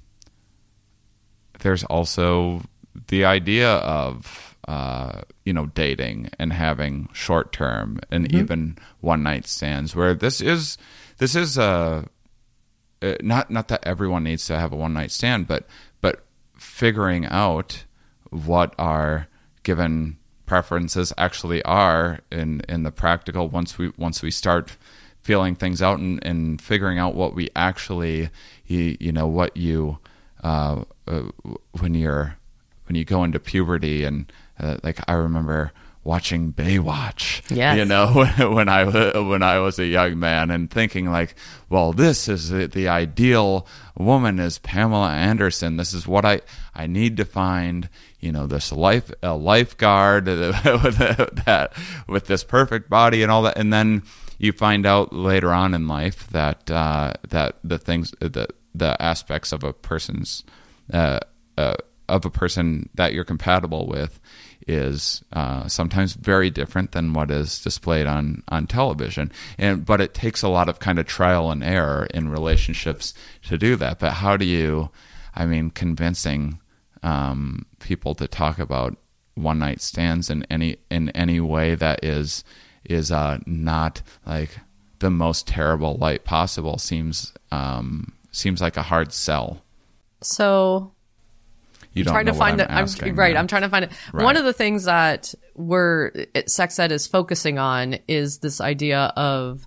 Speaker 1: there's also the idea of, uh, you know, dating and having short-term and mm-hmm. even one-night stands, where this is, this is, uh, not, not that everyone needs to have a one-night stand, but, but figuring out what our given preferences actually are in, in the practical, once we once we start feeling things out and, and figuring out what we actually, you, you know, what you uh, uh, when you're when you go into puberty, and uh, like I remember watching Baywatch,
Speaker 3: yes.
Speaker 1: you know, when I when I was a young man, and thinking like, well, this is the, the ideal woman is Pamela Anderson. This is what I I need to find, you know, this life a lifeguard with that with this perfect body and all that. And then you find out later on in life that uh, that the things the the aspects of a person's uh, uh, of a person that you're compatible with is uh, sometimes very different than what is displayed on, on television. And but it takes a lot of kind of trial and error in relationships to do that. But how do you, I mean, convincing um, people to talk about one night stands in any in any way that is is uh, not like the most terrible light possible seems um, seems like a hard sell.
Speaker 3: So.
Speaker 1: You don't
Speaker 3: trying
Speaker 1: know
Speaker 3: to find
Speaker 1: what I'm
Speaker 3: the,
Speaker 1: asking.
Speaker 3: I'm, right.
Speaker 1: now.
Speaker 3: I'm trying to find it.
Speaker 1: Right.
Speaker 3: One of the things that we're it, sex ed is focusing on is this idea of,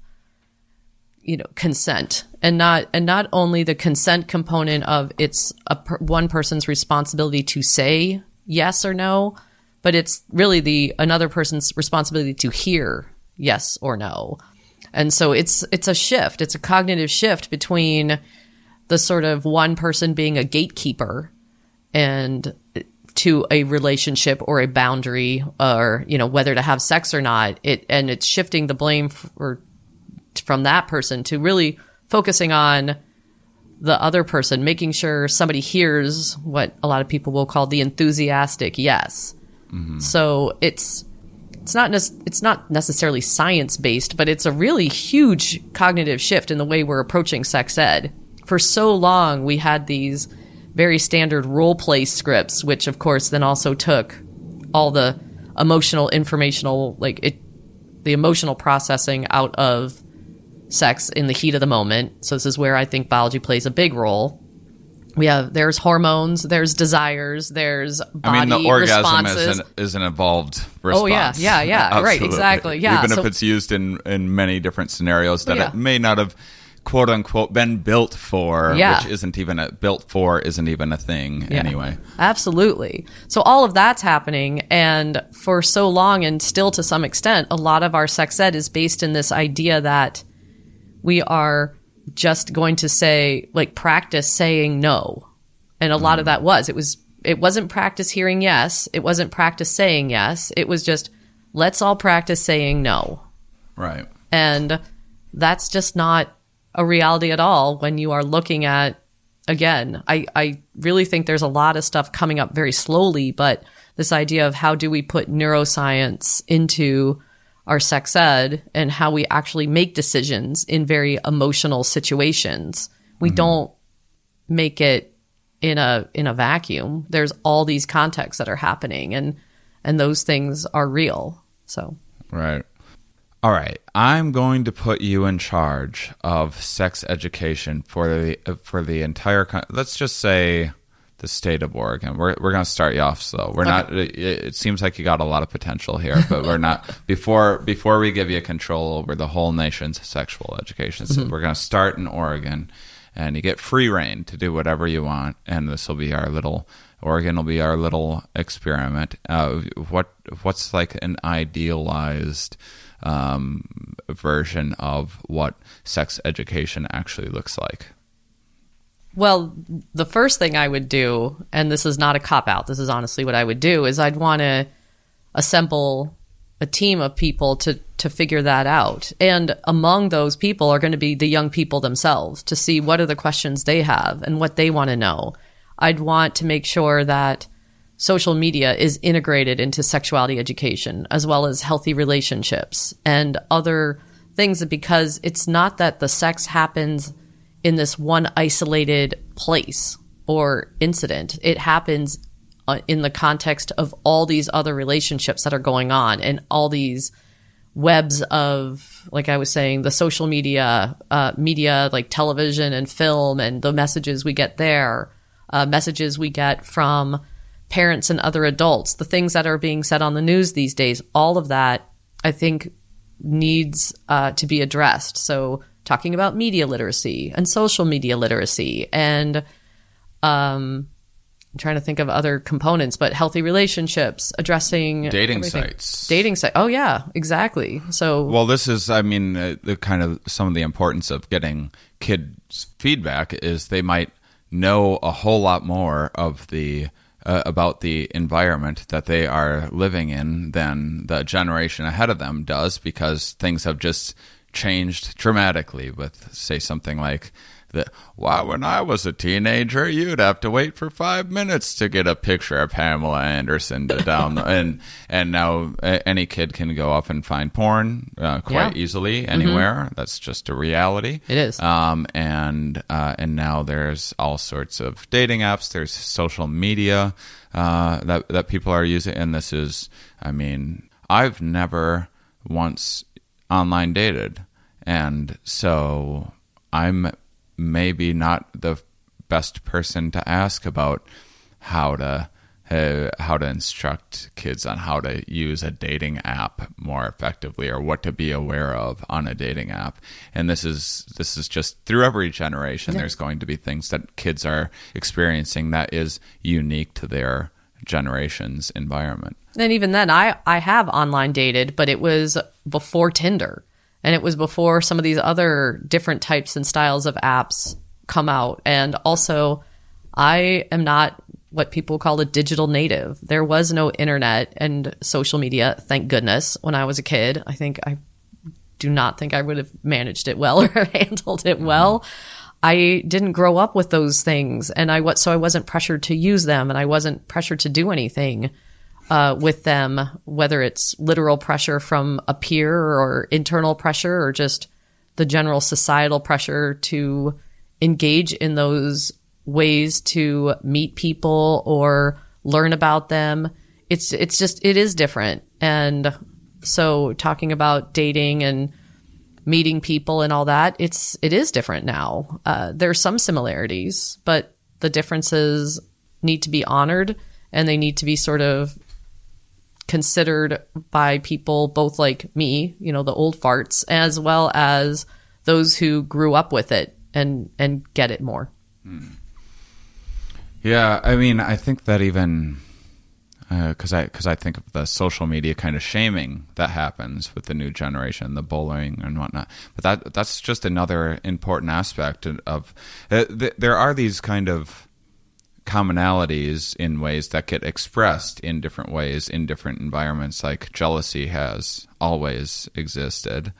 Speaker 3: you know, consent, and not and not only the consent component of it's a per, one person's responsibility to say yes or no, but it's really the another person's responsibility to hear yes or no. And so it's it's a shift. It's a cognitive shift between the sort of one person being a gatekeeper and to a relationship or a boundary, or, you know, whether to have sex or not. It and it's shifting the blame for, from that person to really focusing on the other person, making sure somebody hears what a lot of people will call the enthusiastic yes. Mm-hmm. So it's It's not ne- it's not necessarily science-based, but it's a really huge cognitive shift in the way we're approaching sex ed. For so long, we had these very standard role-play scripts, which, of course, then also took all the emotional, informational, like it, the emotional processing out of sex in the heat of the moment. So this is where I think biology plays a big role. We have there's hormones, there's desires, there's body
Speaker 1: I mean, the orgasm
Speaker 3: responses.
Speaker 1: is an, is an evolved response.
Speaker 3: Oh yeah, yeah, yeah. Right, exactly. Yeah.
Speaker 1: Even
Speaker 3: so,
Speaker 1: if it's used in, in many different scenarios that
Speaker 3: yeah.
Speaker 1: it may not have, quote unquote, been built for,
Speaker 3: yeah.
Speaker 1: which isn't even a built for isn't even a thing
Speaker 3: yeah.
Speaker 1: anyway.
Speaker 3: Absolutely. So all of that's happening, and for so long, and still to some extent, a lot of our sex ed is based in this idea that we are just going to say, like, practice saying no. And a lot of that was, it was, it wasn't practice hearing yes. It wasn't practice saying yes. It was just, let's all practice saying no.
Speaker 1: Right.
Speaker 3: And that's just not a reality at all when you are looking at, again, I, I really think there's a lot of stuff coming up very slowly, but this idea of how do we put neuroscience into our sex ed and how we actually make decisions in very emotional situations. We mm-hmm. don't make it in a in a vacuum. There's all these contexts that are happening, and and those things are real. So
Speaker 1: right. All right. I'm going to put you in charge of sex education for the for the entire con- let's just say the state of Oregon. We're we're going to start you off slow. We're okay. not. It, it seems like you got a lot of potential here, but we're not. Before before we give you control over the whole nation's sexual education, so mm-hmm. we're going to start in Oregon, and you get free reign to do whatever you want. And this will be our little Oregon will be our little experiment. Uh, what what's like an idealized um, version of what sex education actually looks like?
Speaker 3: Well, the first thing I would do, and this is not a cop-out, this is honestly what I would do, is I'd want to assemble a team of people to, to figure that out. And among those people are going to be the young people themselves to see what are the questions they have and what they want to know. I'd want to make sure that social media is integrated into sexuality education, as well as healthy relationships and other things, because it's not that the sex happens in this one isolated place or incident. It happens uh, in the context of all these other relationships that are going on, and all these webs of, like I was saying, the social media, uh, media like television and film, and the messages we get there, uh, messages we get from parents and other adults, the things that are being said on the news these days, all of that, I think, needs uh, to be addressed. So talking about media literacy and social media literacy, and um, I'm trying to think of other components, but healthy relationships, addressing
Speaker 1: dating
Speaker 3: everything.
Speaker 1: sites,
Speaker 3: dating site. Oh yeah, exactly. So
Speaker 1: well, this is, I mean, uh, the kind of some of the importance of getting kids feedback is they might know a whole lot more of the uh, about the environment that they are living in than the generation ahead of them does, because things have just changed dramatically with, say, something like that. Wow, when I was a teenager, you'd have to wait for five minutes to get a picture of Pamela Anderson to download, and and now uh, any kid can go up and find porn uh, quite
Speaker 3: yeah.
Speaker 1: easily anywhere.
Speaker 3: Mm-hmm.
Speaker 1: That's just a reality.
Speaker 3: It is.
Speaker 1: Um, and uh, and now there's all sorts of dating apps. There's social media uh, that that people are using, and this is, I mean, I've never once online dated, and so I'm maybe not the best person to ask about how to uh, how to instruct kids on how to use a dating app more effectively, or what to be aware of on a dating app. And this is this is just through every generation. Yeah. There's going to be things that kids are experiencing that is unique to their generation's environment.
Speaker 3: And even then, I, I have online dated, but it was before Tinder. And it was before some of these other different types and styles of apps come out. And also, I am not what people call a digital native. There was no internet and social media, thank goodness, when I was a kid. I think I do not think I would have managed it well or handled it well. I didn't grow up with those things, and I so I wasn't pressured to use them, and I wasn't pressured to do anything uh, with them, whether it's literal pressure from a peer or internal pressure or just the general societal pressure to engage in those ways to meet people or learn about them. It's it's just it is different. And so talking about dating and meeting people and all that, it's it is different now. Uh, there are some similarities, but the differences need to be honored, and they need to be sort of considered by people both like me, you know, the old farts, as well as those who grew up with it and and get it more. Hmm.
Speaker 1: Yeah, I mean, I think that even because uh, I because I think of the social media kind of shaming that happens with the new generation, the bullying and whatnot. But that that's just another important aspect of. Uh, th- there are these kind of commonalities in ways that get expressed in different ways in different environments. Like jealousy has always existed.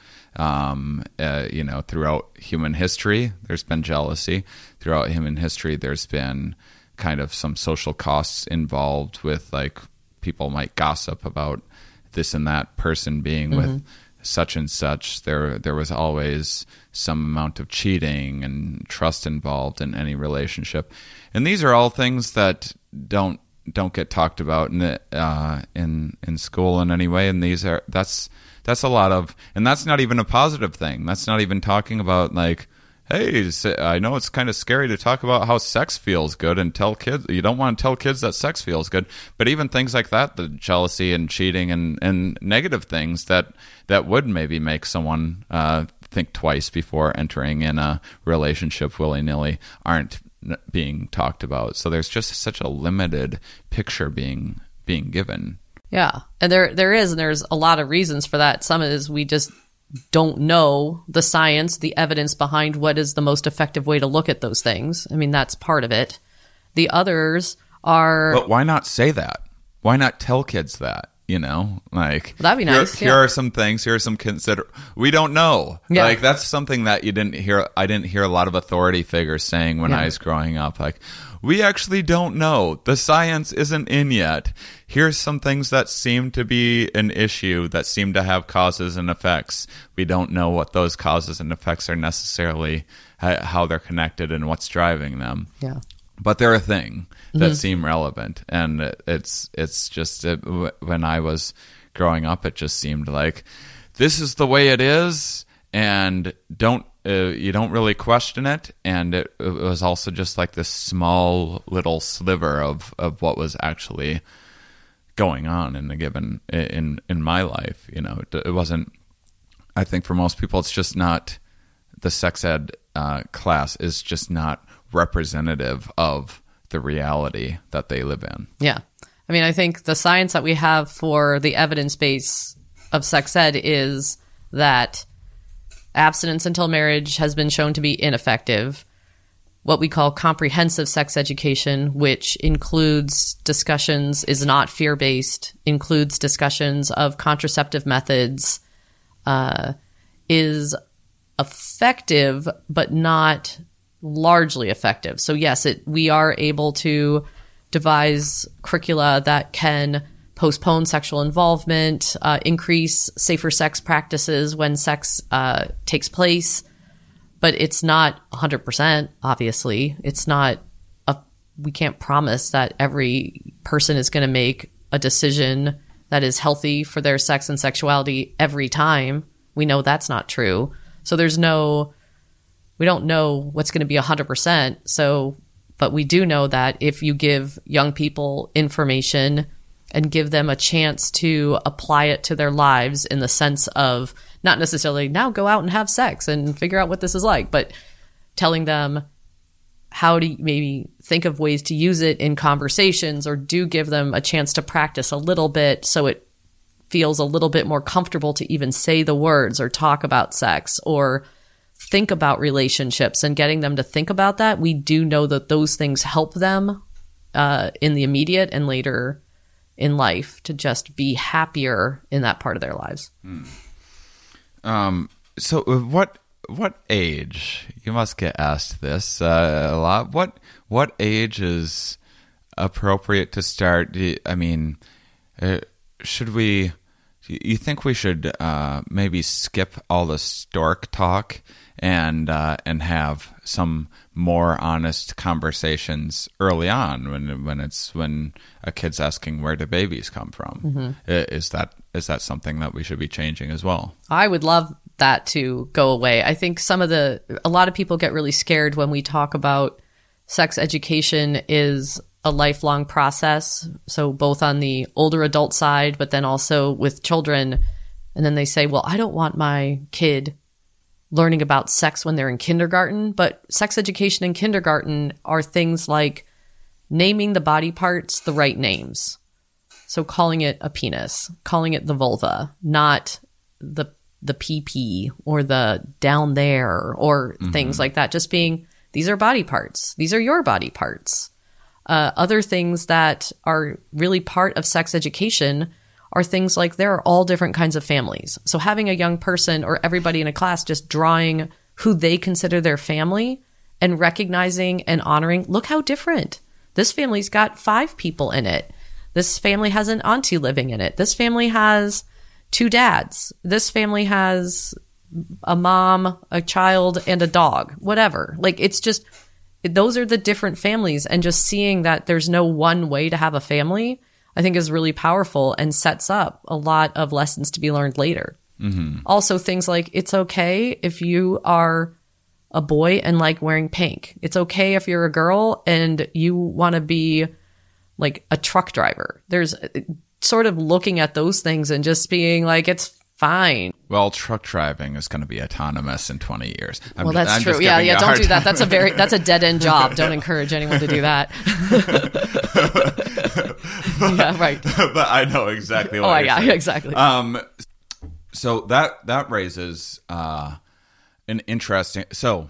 Speaker 1: Um, uh, you know, throughout human history, there's been jealousy. Throughout human history, there's been kind of some social costs involved with, like, people might gossip about this and that person being mm-hmm. with such and such. There there was always some amount of cheating and trust involved in any relationship. And these are all things that don't don't get talked about in the, uh, in in school in any way. And these are that's that's a lot of, and that's not even a positive thing. That's not even talking about, like, hey, I know it's kind of scary to talk about how sex feels good and tell kids, you don't want to tell kids that sex feels good. But even things like that, the jealousy and cheating and, and negative things that, that would maybe make someone uh, think twice before entering in a relationship willy-nilly, aren't being talked about. So there's just such a limited picture being being given.
Speaker 3: Yeah, and there there is, and there's a lot of reasons for that. Some is we just don't know the science, the evidence behind what is the most effective way to look at those things. I mean, that's part of it. The others are...
Speaker 1: But why not say that? Why not tell kids that? You know, like,
Speaker 3: well, that'd be nice.
Speaker 1: Here,
Speaker 3: yeah.
Speaker 1: here are some things. Here are some consider. We don't know. Yeah. Like, that's something that you didn't hear. I didn't hear a lot of authority figures saying when yeah. I was growing up. Like, we actually don't know. The science isn't in yet. Here's some things that seem to be an issue, that seem to have causes and effects. We don't know what those causes and effects are necessarily, how they're connected and what's driving them.
Speaker 3: Yeah.
Speaker 1: But they're a thing that mm-hmm. seem relevant, and it's it's just it, when I was growing up, it just seemed like this is the way it is, and don't uh, you don't really question it. And it, it was also just like this small little sliver of, of what was actually going on in a given in in my life. You know, it, it wasn't. I think for most people, it's just not the sex ed uh, class is just not representative of the reality that they live in.
Speaker 3: Yeah. I mean, I think the science that we have for the evidence base of sex ed is that abstinence until marriage has been shown to be ineffective. What we call comprehensive sex education, which includes discussions, is not fear-based, includes discussions of contraceptive methods, uh, is effective, but not largely effective. So yes, it we are able to devise curricula that can postpone sexual involvement, uh, increase safer sex practices when sex uh, takes place, but it's not one hundred percent, obviously. It's not, a, we can't promise that every person is going to make a decision that is healthy for their sex and sexuality every time. We know that's not true. So there's no... We don't know what's going to be one hundred percent. So But we do know that if you give young people information and give them a chance to apply it to their lives in the sense of not necessarily now go out and have sex and figure out what this is like, but telling them how to maybe think of ways to use it in conversations, or do give them a chance to practice a little bit so it feels a little bit more comfortable to even say the words or talk about sex or think about relationships, and getting them to think about that. We do know that those things help them uh, in the immediate and later in life to just be happier in that part of their lives.
Speaker 1: Hmm. Um, so what, what age, you must get asked this uh, a lot. What, what age is appropriate to start? I mean, uh, should we, you think we should uh, maybe skip all the stork talk and uh, and have some more honest conversations early on when when it's when a kid's asking where do babies come from? Mm-hmm. Is that is that something that we should be changing as well?
Speaker 3: I would love that to go away. I think some of the a lot of people get really scared when we talk about sex education is a lifelong process. So both on the older adult side, but then also with children. And then they say, well, I don't want my kid learning about sex when they're in kindergarten. But sex education in kindergarten are things like naming the body parts the right names. So calling it a penis, calling it the vulva, not the the pee-pee or the down there or mm-hmm. things like that. Just being, these are body parts. These are your body parts. Uh, other things that are really part of sex education are things like there are all different kinds of families. So having a young person or everybody in a class just drawing who they consider their family and recognizing and honoring, look how different. This family's got five people in it. This family has an auntie living in it. This family has two dads. This family has a mom, a child, and a dog, whatever. Like, it's just, those are the different families. And just seeing that there's no one way to have a family, I think is really powerful and sets up a lot of lessons to be learned later. Mm-hmm. Also, things like it's okay if you are a boy and like wearing pink. It's okay if you're a girl and you want to be like a truck driver. There's sort of looking at those things and just being like, it's fine.
Speaker 1: Well, truck driving is going to be autonomous in twenty years. I'm
Speaker 3: well, that's
Speaker 1: just,
Speaker 3: true. Yeah, yeah. Don't do that. That's a very that's a dead end job. Don't encourage anyone to do that. Yeah, right.
Speaker 1: But I know exactly what.
Speaker 3: Oh,
Speaker 1: you're
Speaker 3: yeah,
Speaker 1: saying.
Speaker 3: exactly.
Speaker 1: Um, so that that raises uh, an interesting. So,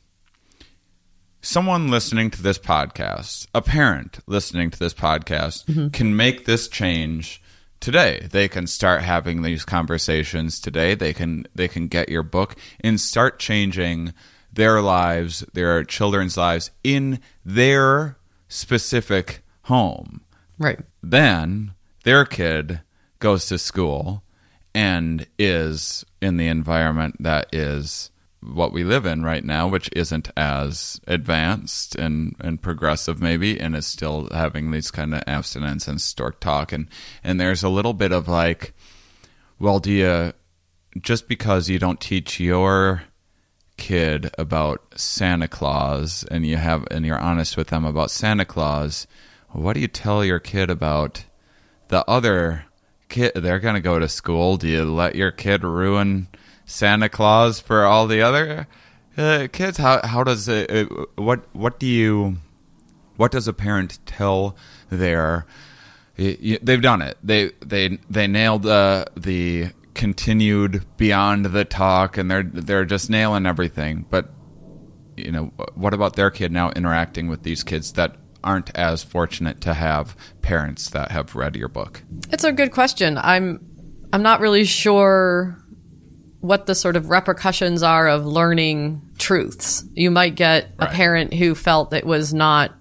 Speaker 1: someone listening to this podcast, a parent listening to this podcast, mm-hmm. can make this change today. They can start having these conversations today. They can they can get your book and start changing their lives, their children's lives in their specific home.
Speaker 3: Right.
Speaker 1: Then their kid goes to school and is in the environment that is what we live in right now, which isn't as advanced and, and progressive maybe, and is still having these kind of abstinence and stork talk. And, and there's a little bit of like, well, do you, just because you don't teach your kid about Santa Claus and you have, and you're honest with them about Santa Claus, what do you tell your kid about the other kid? They're going to go to school. Do you let your kid ruin Santa Claus for all the other uh, kids? How how does it, it? What what do you? What does a parent tell their? You, they've done it. They they they nailed uh, the continued beyond the talk, and they're they're just nailing everything. But you know, what about their kid now interacting with these kids that aren't as fortunate to have parents that have read your book?
Speaker 3: It's a good question. I'm I'm not really sure what the sort of repercussions are of learning truths. You might get a right. parent who felt it was not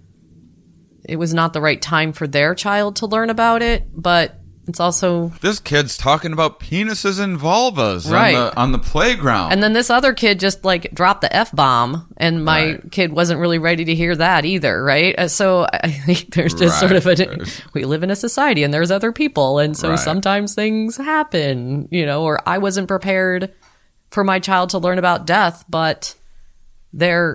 Speaker 3: it was not the right time for their child to learn about it, but it's also,
Speaker 1: this kid's talking about penises and vulvas
Speaker 3: right.
Speaker 1: on the on the playground.
Speaker 3: And then this other kid just like dropped the F-bomb, and my right. kid wasn't really ready to hear that either, right? So I think there's just right. sort of a, we live in a society and there's other people, and so right. sometimes things happen, you know, or I wasn't prepared for my child to learn about death, but they're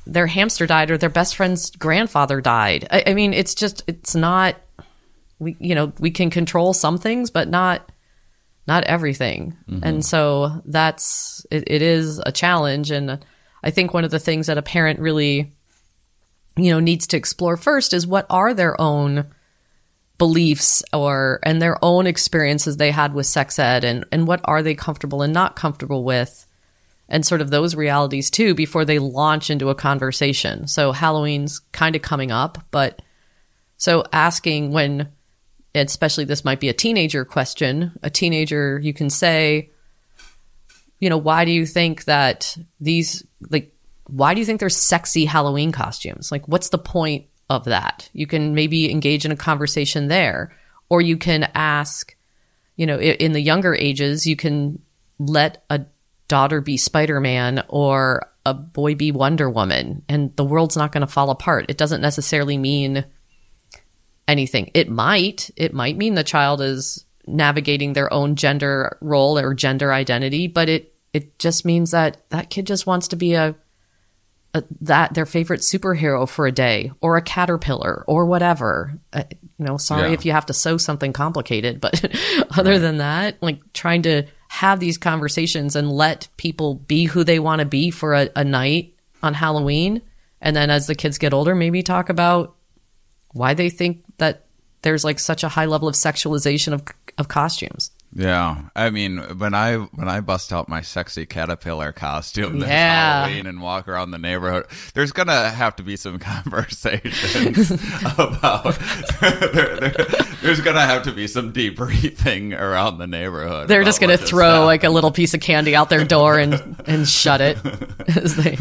Speaker 3: their hamster died or their best friend's grandfather died. I, I mean, it's just, it's not, we, you know, we can control some things, but not, not everything. Mm-hmm. And so that's, it, it is a challenge. And I think one of the things that a parent really, you know, needs to explore first is what are their own beliefs or, and their own experiences they had with sex ed, and, and what are they comfortable and not comfortable with, and sort of those realities too, before they launch into a conversation. So Halloween's kind of coming up, but so asking when, especially this might be a teenager question, a teenager, you can say, you know, why do you think that these, like, why do you think there's sexy Halloween costumes? Like, what's the point of that? You can maybe engage in a conversation there, or you can ask, you know, in the younger ages, you can let a daughter be Spider-Man or a boy be Wonder Woman, and the world's not going to fall apart. It doesn't necessarily mean anything. It might, it might mean the child is navigating their own gender role or gender identity, but it, it just means that that kid just wants to be a, a that their favorite superhero for a day, or a caterpillar or whatever. Uh, you know, sorry
Speaker 1: Yeah.
Speaker 3: if you have to sew something complicated, but other
Speaker 1: Right.
Speaker 3: than that, like trying to have these conversations and let people be who they want to be for a, a night on Halloween. And then as the kids get older, maybe talk about why they think that there's like such a high level of sexualization of of costumes.
Speaker 1: Yeah, I mean, when I when I bust out my sexy caterpillar costume this
Speaker 3: Yeah.
Speaker 1: Halloween and walk around the neighborhood, there's gonna have to be some conversations about. there, there, there's gonna have to be some debriefing around the neighborhood.
Speaker 3: They're
Speaker 1: about
Speaker 3: just going to
Speaker 1: what
Speaker 3: throw
Speaker 1: happened.
Speaker 3: like a little piece of candy out their door and and shut it. As they,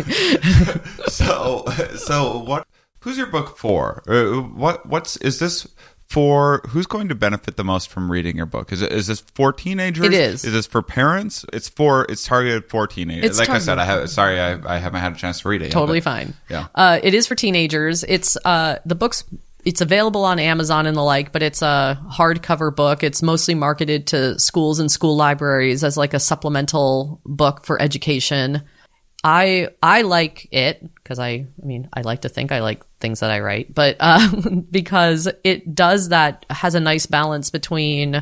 Speaker 1: So, so what? Who's your book for? Uh, what? What's is this? For who's going to benefit the most from reading your book? Is it is this for teenagers?
Speaker 3: It is.
Speaker 1: Is this for parents? It's for it's targeted for teenagers.
Speaker 3: It's
Speaker 1: like I said, I
Speaker 3: targeted.
Speaker 1: have sorry I, I haven't had a chance to read it yet.
Speaker 3: totally
Speaker 1: but-
Speaker 3: fine.
Speaker 1: Yeah.
Speaker 3: Uh, it is for teenagers. It's uh, the book's it's available on Amazon and the like, but it's a hardcover book. It's mostly marketed to schools and school libraries as like a supplemental book for education. I I like it because I I mean I like to think I like things that I write, but uh, because it does that, has a nice balance between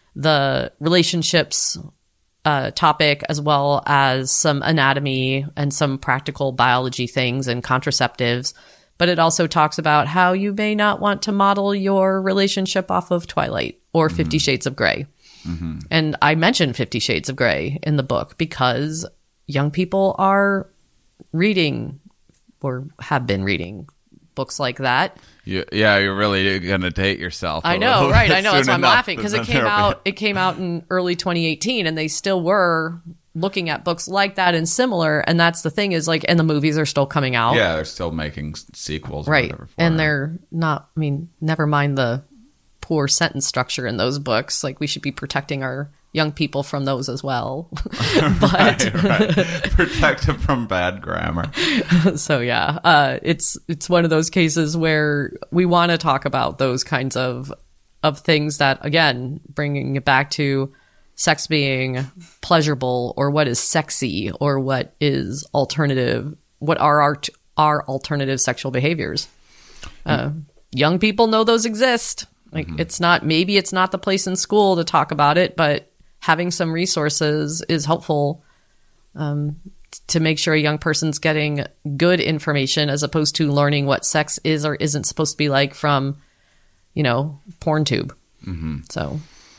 Speaker 3: the relationships uh, topic as well as some anatomy and some practical biology things and contraceptives. But it also talks about how you may not want to model your relationship off of Twilight or
Speaker 1: Mm-hmm.
Speaker 3: Fifty Shades of Grey. Mm-hmm. And I mentioned Fifty Shades of Grey in the book because young people are reading or have been reading books like that.
Speaker 1: You, yeah, you're really gonna date yourself.
Speaker 3: I
Speaker 1: a
Speaker 3: know,
Speaker 1: little
Speaker 3: right?
Speaker 1: bit
Speaker 3: I know.
Speaker 1: soon
Speaker 3: That's why I'm
Speaker 1: enough,
Speaker 3: laughing because it
Speaker 1: and
Speaker 3: came
Speaker 1: then
Speaker 3: out. It came out in early twenty eighteen, and they still were looking at books like that and similar. And that's the thing is like, and the movies are still coming out,
Speaker 1: Yeah, they're still making s- sequels, or
Speaker 3: right?
Speaker 1: whatever for
Speaker 3: And
Speaker 1: it.
Speaker 3: they're not. I mean, never mind the poor sentence structure in those books. Like we should be protecting our young people from those as well. But
Speaker 1: right, right. Protect them from bad grammar.
Speaker 3: so yeah, uh, it's it's one of those cases where we want to talk about those kinds of of things that, again, bringing it back to sex being pleasurable, or what is sexy, or what is alternative, what are our our alternative sexual behaviors. Uh, young people know those exist. Like it's not, maybe it's not the place in school to talk about it, but having some resources is helpful um, to make sure a young person's getting good information as opposed to learning what sex is or isn't supposed to be like from, you know, PornTube. Mm-hmm. So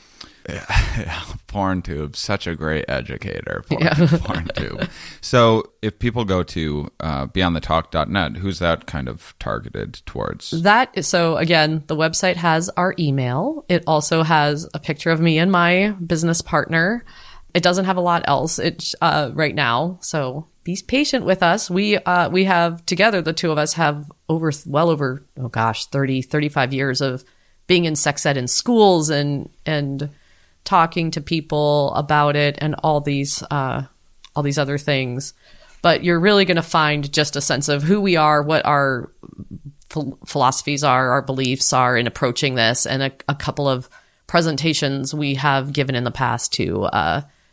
Speaker 1: Yeah, PornTube, such a great educator. Porn,
Speaker 3: Yeah.
Speaker 1: PornTube. So, if people go to uh, beyond the talk dot net, who's that kind of targeted towards?
Speaker 3: that is, so again, the website has our email. It also has a picture of me and my business partner. It doesn't have a lot else it, uh, right now. So be patient with us. We, uh, we have together, the two of us have over, well over, oh gosh, thirty, thirty-five years of being in sex ed in schools and, and talking to people about it and all these, uh, all these other things. But you're really going to find just a sense of who we are, what our ph- philosophies are, our beliefs are in approaching this, and a, a couple of presentations we have given in the past to uh,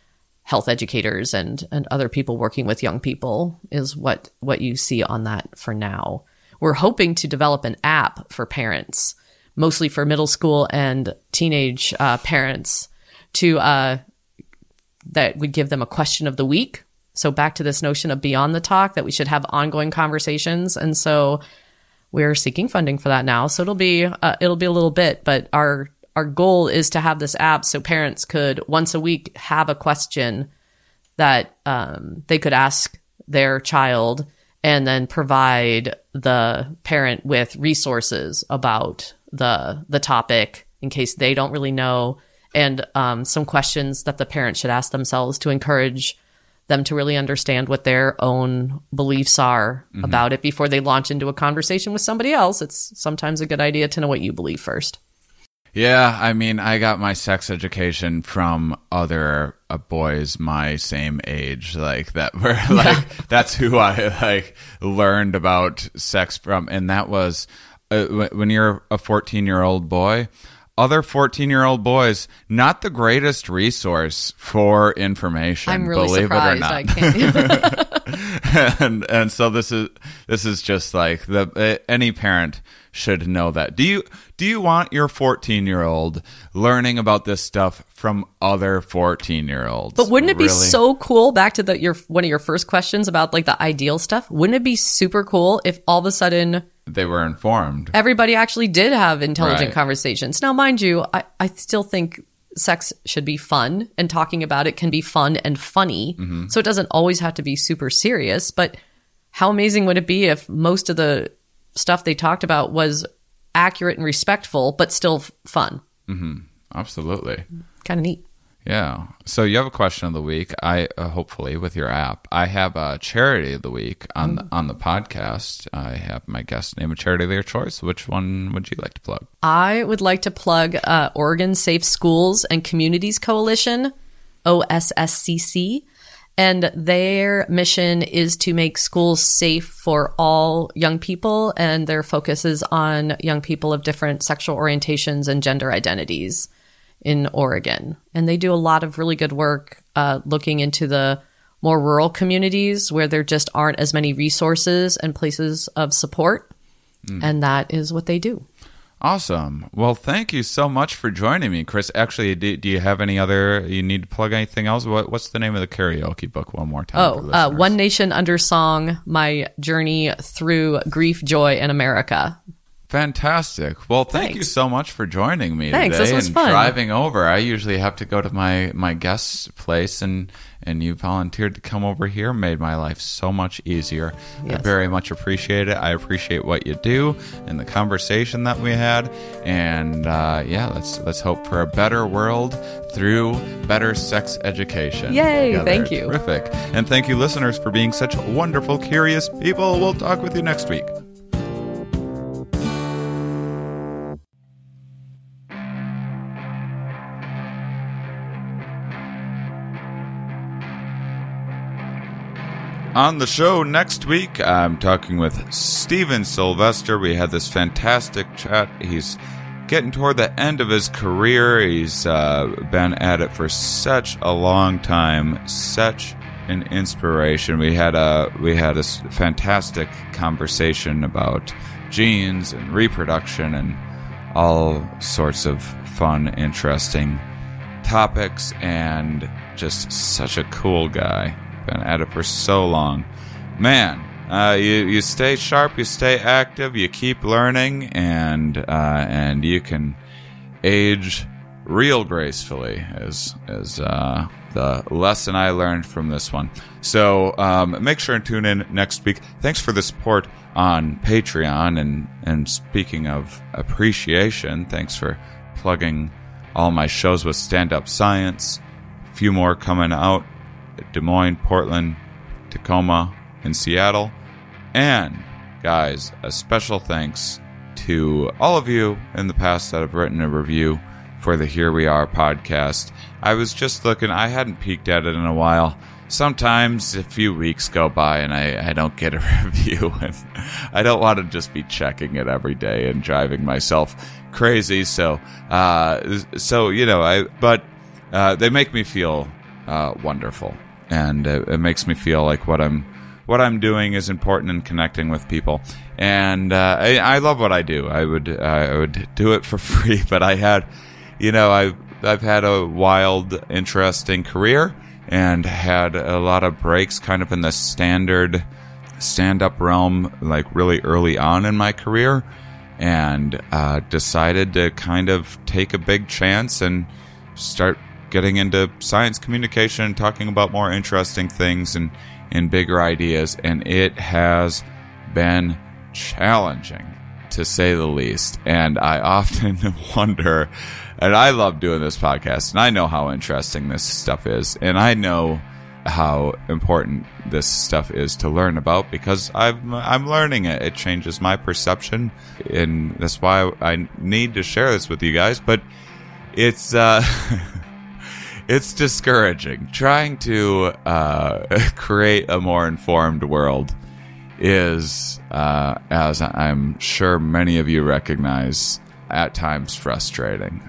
Speaker 3: health educators and and other people working with young people is what what you see on that for now. We're hoping to develop an app for parents, mostly for middle school and teenage uh, parents, to uh, that would give them a question of the week. So back to this notion of beyond the talk, that we should have ongoing conversations. And so we're seeking funding for that now. So it'll be uh, it'll be a little bit, but our our goal is to have this app so parents could once a week have a question that um, they could ask their child, and then provide the parent with resources about the the topic in case they don't really know, and um, some questions that the parent should ask themselves to encourage them to really understand what their own beliefs are mm-hmm. about it before they launch into a conversation with somebody else. It's sometimes a good idea to know what you believe first.
Speaker 1: Yeah, I mean, I got my sex education from other uh, boys my same age, like that were like yeah. That's who I like learned about sex from, and that was uh, when you're a fourteen-year-old boy. Other fourteen-year-old boys, not the greatest resource for information.
Speaker 3: I'm really
Speaker 1: believe
Speaker 3: surprised.
Speaker 1: It or not.
Speaker 3: I can't.
Speaker 1: and and so this is this is just like the uh, any parent should know that. Do you do you want your fourteen-year-old learning about this stuff from other fourteen-year-olds?
Speaker 3: But wouldn't it be
Speaker 1: really?
Speaker 3: so cool? Back to the your one of your first questions about like the ideal stuff. Wouldn't it be super cool if all of a sudden
Speaker 1: they were informed?
Speaker 3: Everybody actually did have intelligent
Speaker 1: right.
Speaker 3: conversations. Now, mind you, I, I still think sex should be fun, and talking about it can be fun and funny. Mm-hmm. So it doesn't always have to be super serious. But how amazing would it be if most of the stuff they talked about was accurate and respectful, but still f- fun?
Speaker 1: Mm-hmm. Absolutely.
Speaker 3: Kind of neat.
Speaker 1: Yeah. So you have a question of the week. I uh, hopefully with your app. I have a charity of the week on the, on the podcast. I have my guest name a charity of their choice. Which one would you like to plug?
Speaker 3: I would like to plug uh, Oregon Safe Schools and Communities Coalition, O S S C C. And their mission is to make schools safe for all young people, and their focus is on young people of different sexual orientations and gender identities in Oregon. And they do a lot of really good work uh, looking into the more rural communities where there just aren't as many resources and places of support. Mm. And that is what they do.
Speaker 1: Awesome. Well, thank you so much for joining me, Chris. Actually, do, do you have any other, you need to plug anything else? What, what's the name of the karaoke book one more time?
Speaker 3: Oh, uh, One Nation Under Song, My Journey Through Grief, Joy, and America.
Speaker 1: Fantastic. Well, thank
Speaker 3: Thanks.
Speaker 1: you so much for joining me
Speaker 3: Thanks,
Speaker 1: today
Speaker 3: this was
Speaker 1: and
Speaker 3: fun.
Speaker 1: driving over. I usually have to go to my, my guest's place, and, and you volunteered to come over here, made my life so much easier.
Speaker 3: Yes.
Speaker 1: I very much appreciate it. I appreciate what you do and the conversation that we had. And uh, yeah, let's let's hope for a better world through better sex education.
Speaker 3: Yay,
Speaker 1: together.
Speaker 3: thank you.
Speaker 1: Terrific. And thank you, listeners, for being such wonderful, curious people. We'll talk with you next week. On the show next week, I'm talking with Steven Sylvester. We had this fantastic chat. He's getting toward the end of his career. He's uh, been at it for such a long time, such an inspiration. We had a we had a fantastic conversation about genes and reproduction and all sorts of fun, interesting topics, and just such a cool guy. Been at it for so long. Man, uh, you, you stay sharp, you stay active, you keep learning, and uh, and you can age real gracefully, is, is uh, the lesson I learned from this one. So um, make sure and tune in next week. Thanks for the support on Patreon, and, and speaking of appreciation, thanks for plugging all my shows with Stand Up Science. A few more coming out. Des Moines, Portland, Tacoma, and Seattle. And, guys, a special thanks to all of you in the past that have written a review for the Here We Are podcast. I was just looking, I hadn't peeked at it in a while. Sometimes a few weeks go by and I, I don't get a review, and I don't want to just be checking it every day and driving myself crazy. So, uh, so you know, I but uh, they make me feel uh, wonderful. And it, it makes me feel like what I'm what I'm doing is important in connecting with people. And uh, I, I love what I do. I would I would do it for free, but I had, you know, I I've had a wild, interesting career and had a lot of breaks kind of in the standard stand-up realm, like really early on in my career, and uh, decided to kind of take a big chance and start getting into science communication and talking about more interesting things and, and bigger ideas. And it has been challenging, to say the least. And I often wonder, and I love doing this podcast, and I know how interesting this stuff is, and I know how important this stuff is to learn about because I'm, I'm learning it. It changes my perception, and that's why I need to share this with you guys. But it's uh, it's discouraging. Trying to uh, create a more informed world is, uh, as I'm sure many of you recognize, at times frustrating.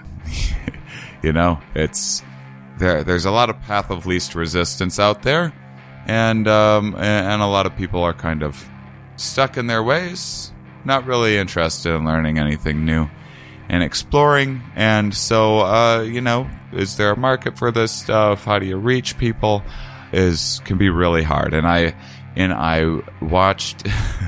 Speaker 1: You know, it's there. There's a lot of path of least resistance out there, and um, and a lot of people are kind of stuck in their ways, not really interested in learning anything new and exploring. And so, uh, you know, is there a market for this stuff? How do you reach people? Is can be really hard. And I and I watched,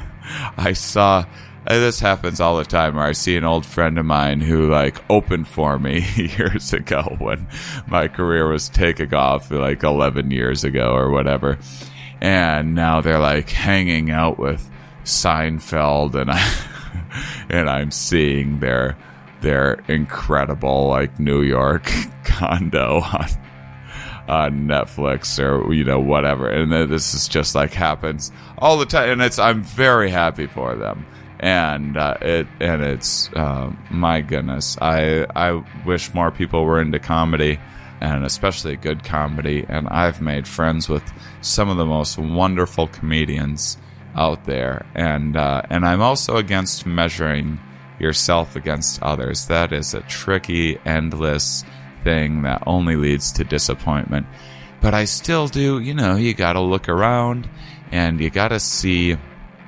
Speaker 1: I saw. This happens all the time where I see an old friend of mine who like opened for me years ago when my career was taking off, like eleven years ago or whatever. And now they're like hanging out with Seinfeld, and I and I'm seeing their their incredible like New York condo on on Netflix or, you know, whatever. And this is just like happens all the time, and it's I'm very happy for them. And uh, it and it's uh, my goodness, I I wish more people were into comedy, and especially good comedy. And I've made friends with some of the most wonderful comedians out there. And uh, and I'm also against measuring yourself against others. That is a tricky, endless thing that only leads to disappointment. But I still do, you know, you got to look around and you got to see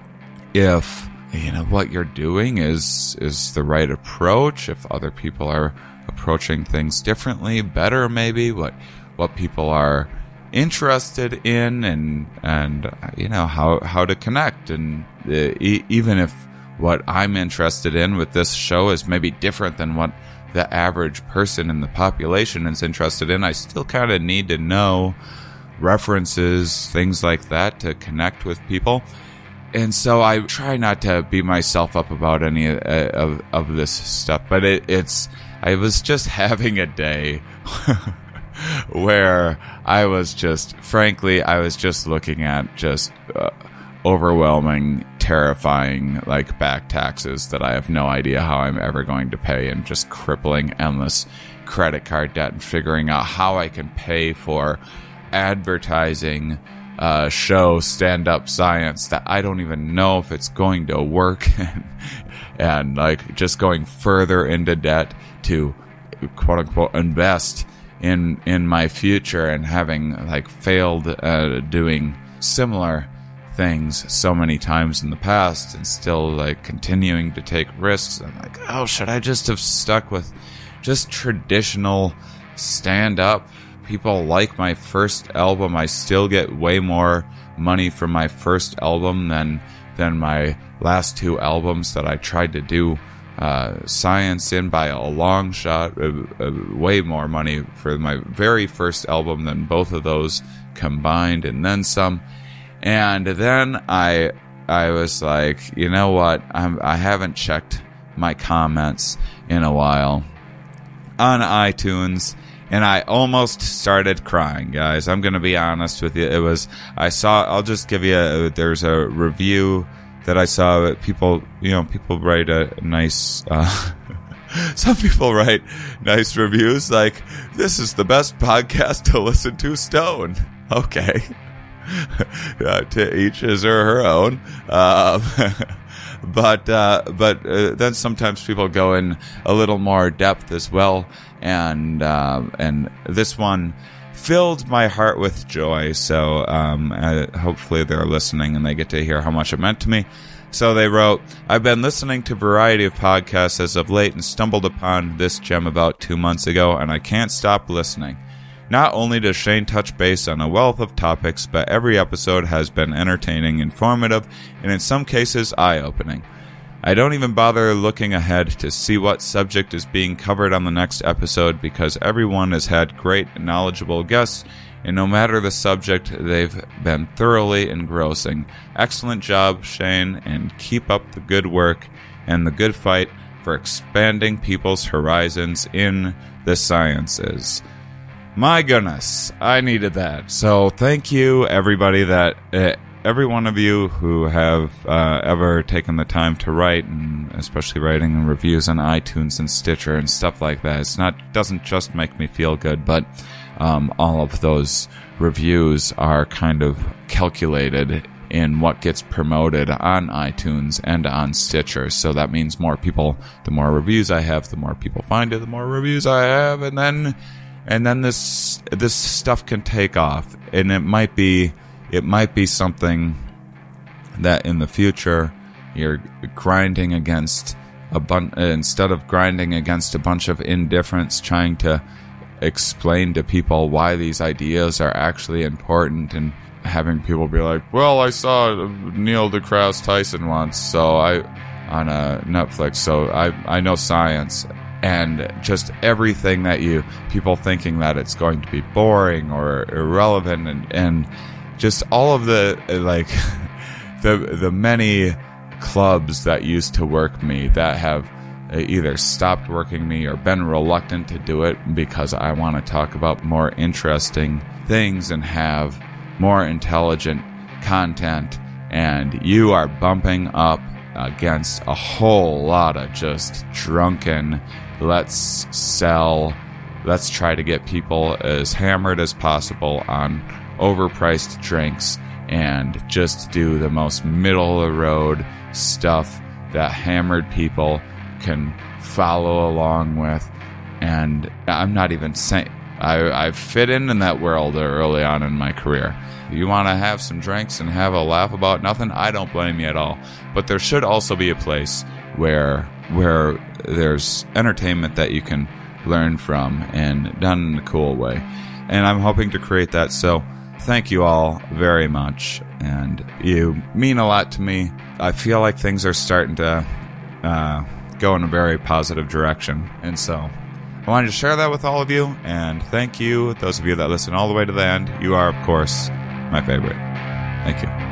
Speaker 1: if, you know, what you're doing is is the right approach, if other people are approaching things differently, better maybe, what what people are interested in, and and you know how how to connect. And uh, e- even if what I'm interested in with this show is maybe different than what the average person in the population is interested in, I still kind of need to know references, things like that, to connect with people. And so I try not to beat myself up about any of, of, of this stuff, but it, it's, I was just having a day where I was just, frankly, I was just looking at just uh, overwhelming, terrifying, like, back taxes that I have no idea how I'm ever going to pay, and just crippling, endless credit card debt, and figuring out how I can pay for advertising Uh, show stand-up science that I don't even know if it's going to work, and, and like just going further into debt to quote-unquote invest in in my future, and having like failed uh, doing similar things so many times in the past, and still like continuing to take risks. I'm like, oh, should I just have stuck with just traditional stand-up? People like my first album. I still get way more money from my first album than than my last two albums that I tried to do uh, science in by a long shot. Uh, uh, way more money for my very first album than both of those combined, and then some. And then I I was like, you know what? I'm, I haven't checked my comments in a while on iTunes. And I almost started crying, guys. I'm going to be honest with you. It was, I saw, I'll just give you a, there's a review that I saw that people, you know, people write a nice, uh, some people write nice reviews like, this is the best podcast to listen to Stone. Okay. uh, to each his or her own. Um, But uh, but uh, then sometimes people go in a little more depth as well, and uh, and this one filled my heart with joy. So um, uh, hopefully they're listening and they get to hear how much it meant to me. So they wrote, I've been listening to a variety of podcasts as of late and stumbled upon this gem about two months ago, and I can't stop listening. Not only does Shane touch base on a wealth of topics, but every episode has been entertaining, informative, and in some cases eye-opening. I don't even bother looking ahead to see what subject is being covered on the next episode because everyone has had great, knowledgeable guests, and no matter the subject, they've been thoroughly engrossing. Excellent job, Shane, and keep up the good work and the good fight for expanding people's horizons in the sciences. My goodness, I needed that. So thank you, everybody, that uh, every one of you who have uh, ever taken the time to write, and especially writing reviews on iTunes and Stitcher and stuff like that. It's not doesn't just make me feel good, but um, all of those reviews are kind of calculated in what gets promoted on iTunes and on Stitcher. So that means more people, the more reviews I have, the more people find it, the more reviews I have, and then and then this this stuff can take off. And it might be it might be something that in the future you're grinding against a bun- instead of grinding against a bunch of indifference, trying to explain to people why these ideas are actually important, and having people be like, well, I saw Neil deGrasse Tyson once, so I on a Netflix, so I I know science, and just everything that you people thinking that it's going to be boring or irrelevant, and and just all of the like the the many clubs that used to work me that have either stopped working me or been reluctant to do it because I want to talk about more interesting things and have more intelligent content, and you are bumping up against a whole lot of just drunken, let's sell, let's try to get people as hammered as possible on overpriced drinks and just do the most middle of the road stuff that hammered people can follow along with. And I'm not even saying I, I fit in in that world early on in my career. If you want to have some drinks and have a laugh about nothing, I don't blame you at all. But there should also be a place where where there's entertainment that you can learn from and done in a cool way. And I'm hoping to create that. So thank you all very much. And you mean a lot to me. I feel like things are starting to uh, go in a very positive direction. And so I wanted to share that with all of you. And thank you, those of you that listen all the way to the end. You are, of course, my favorite. Thank you.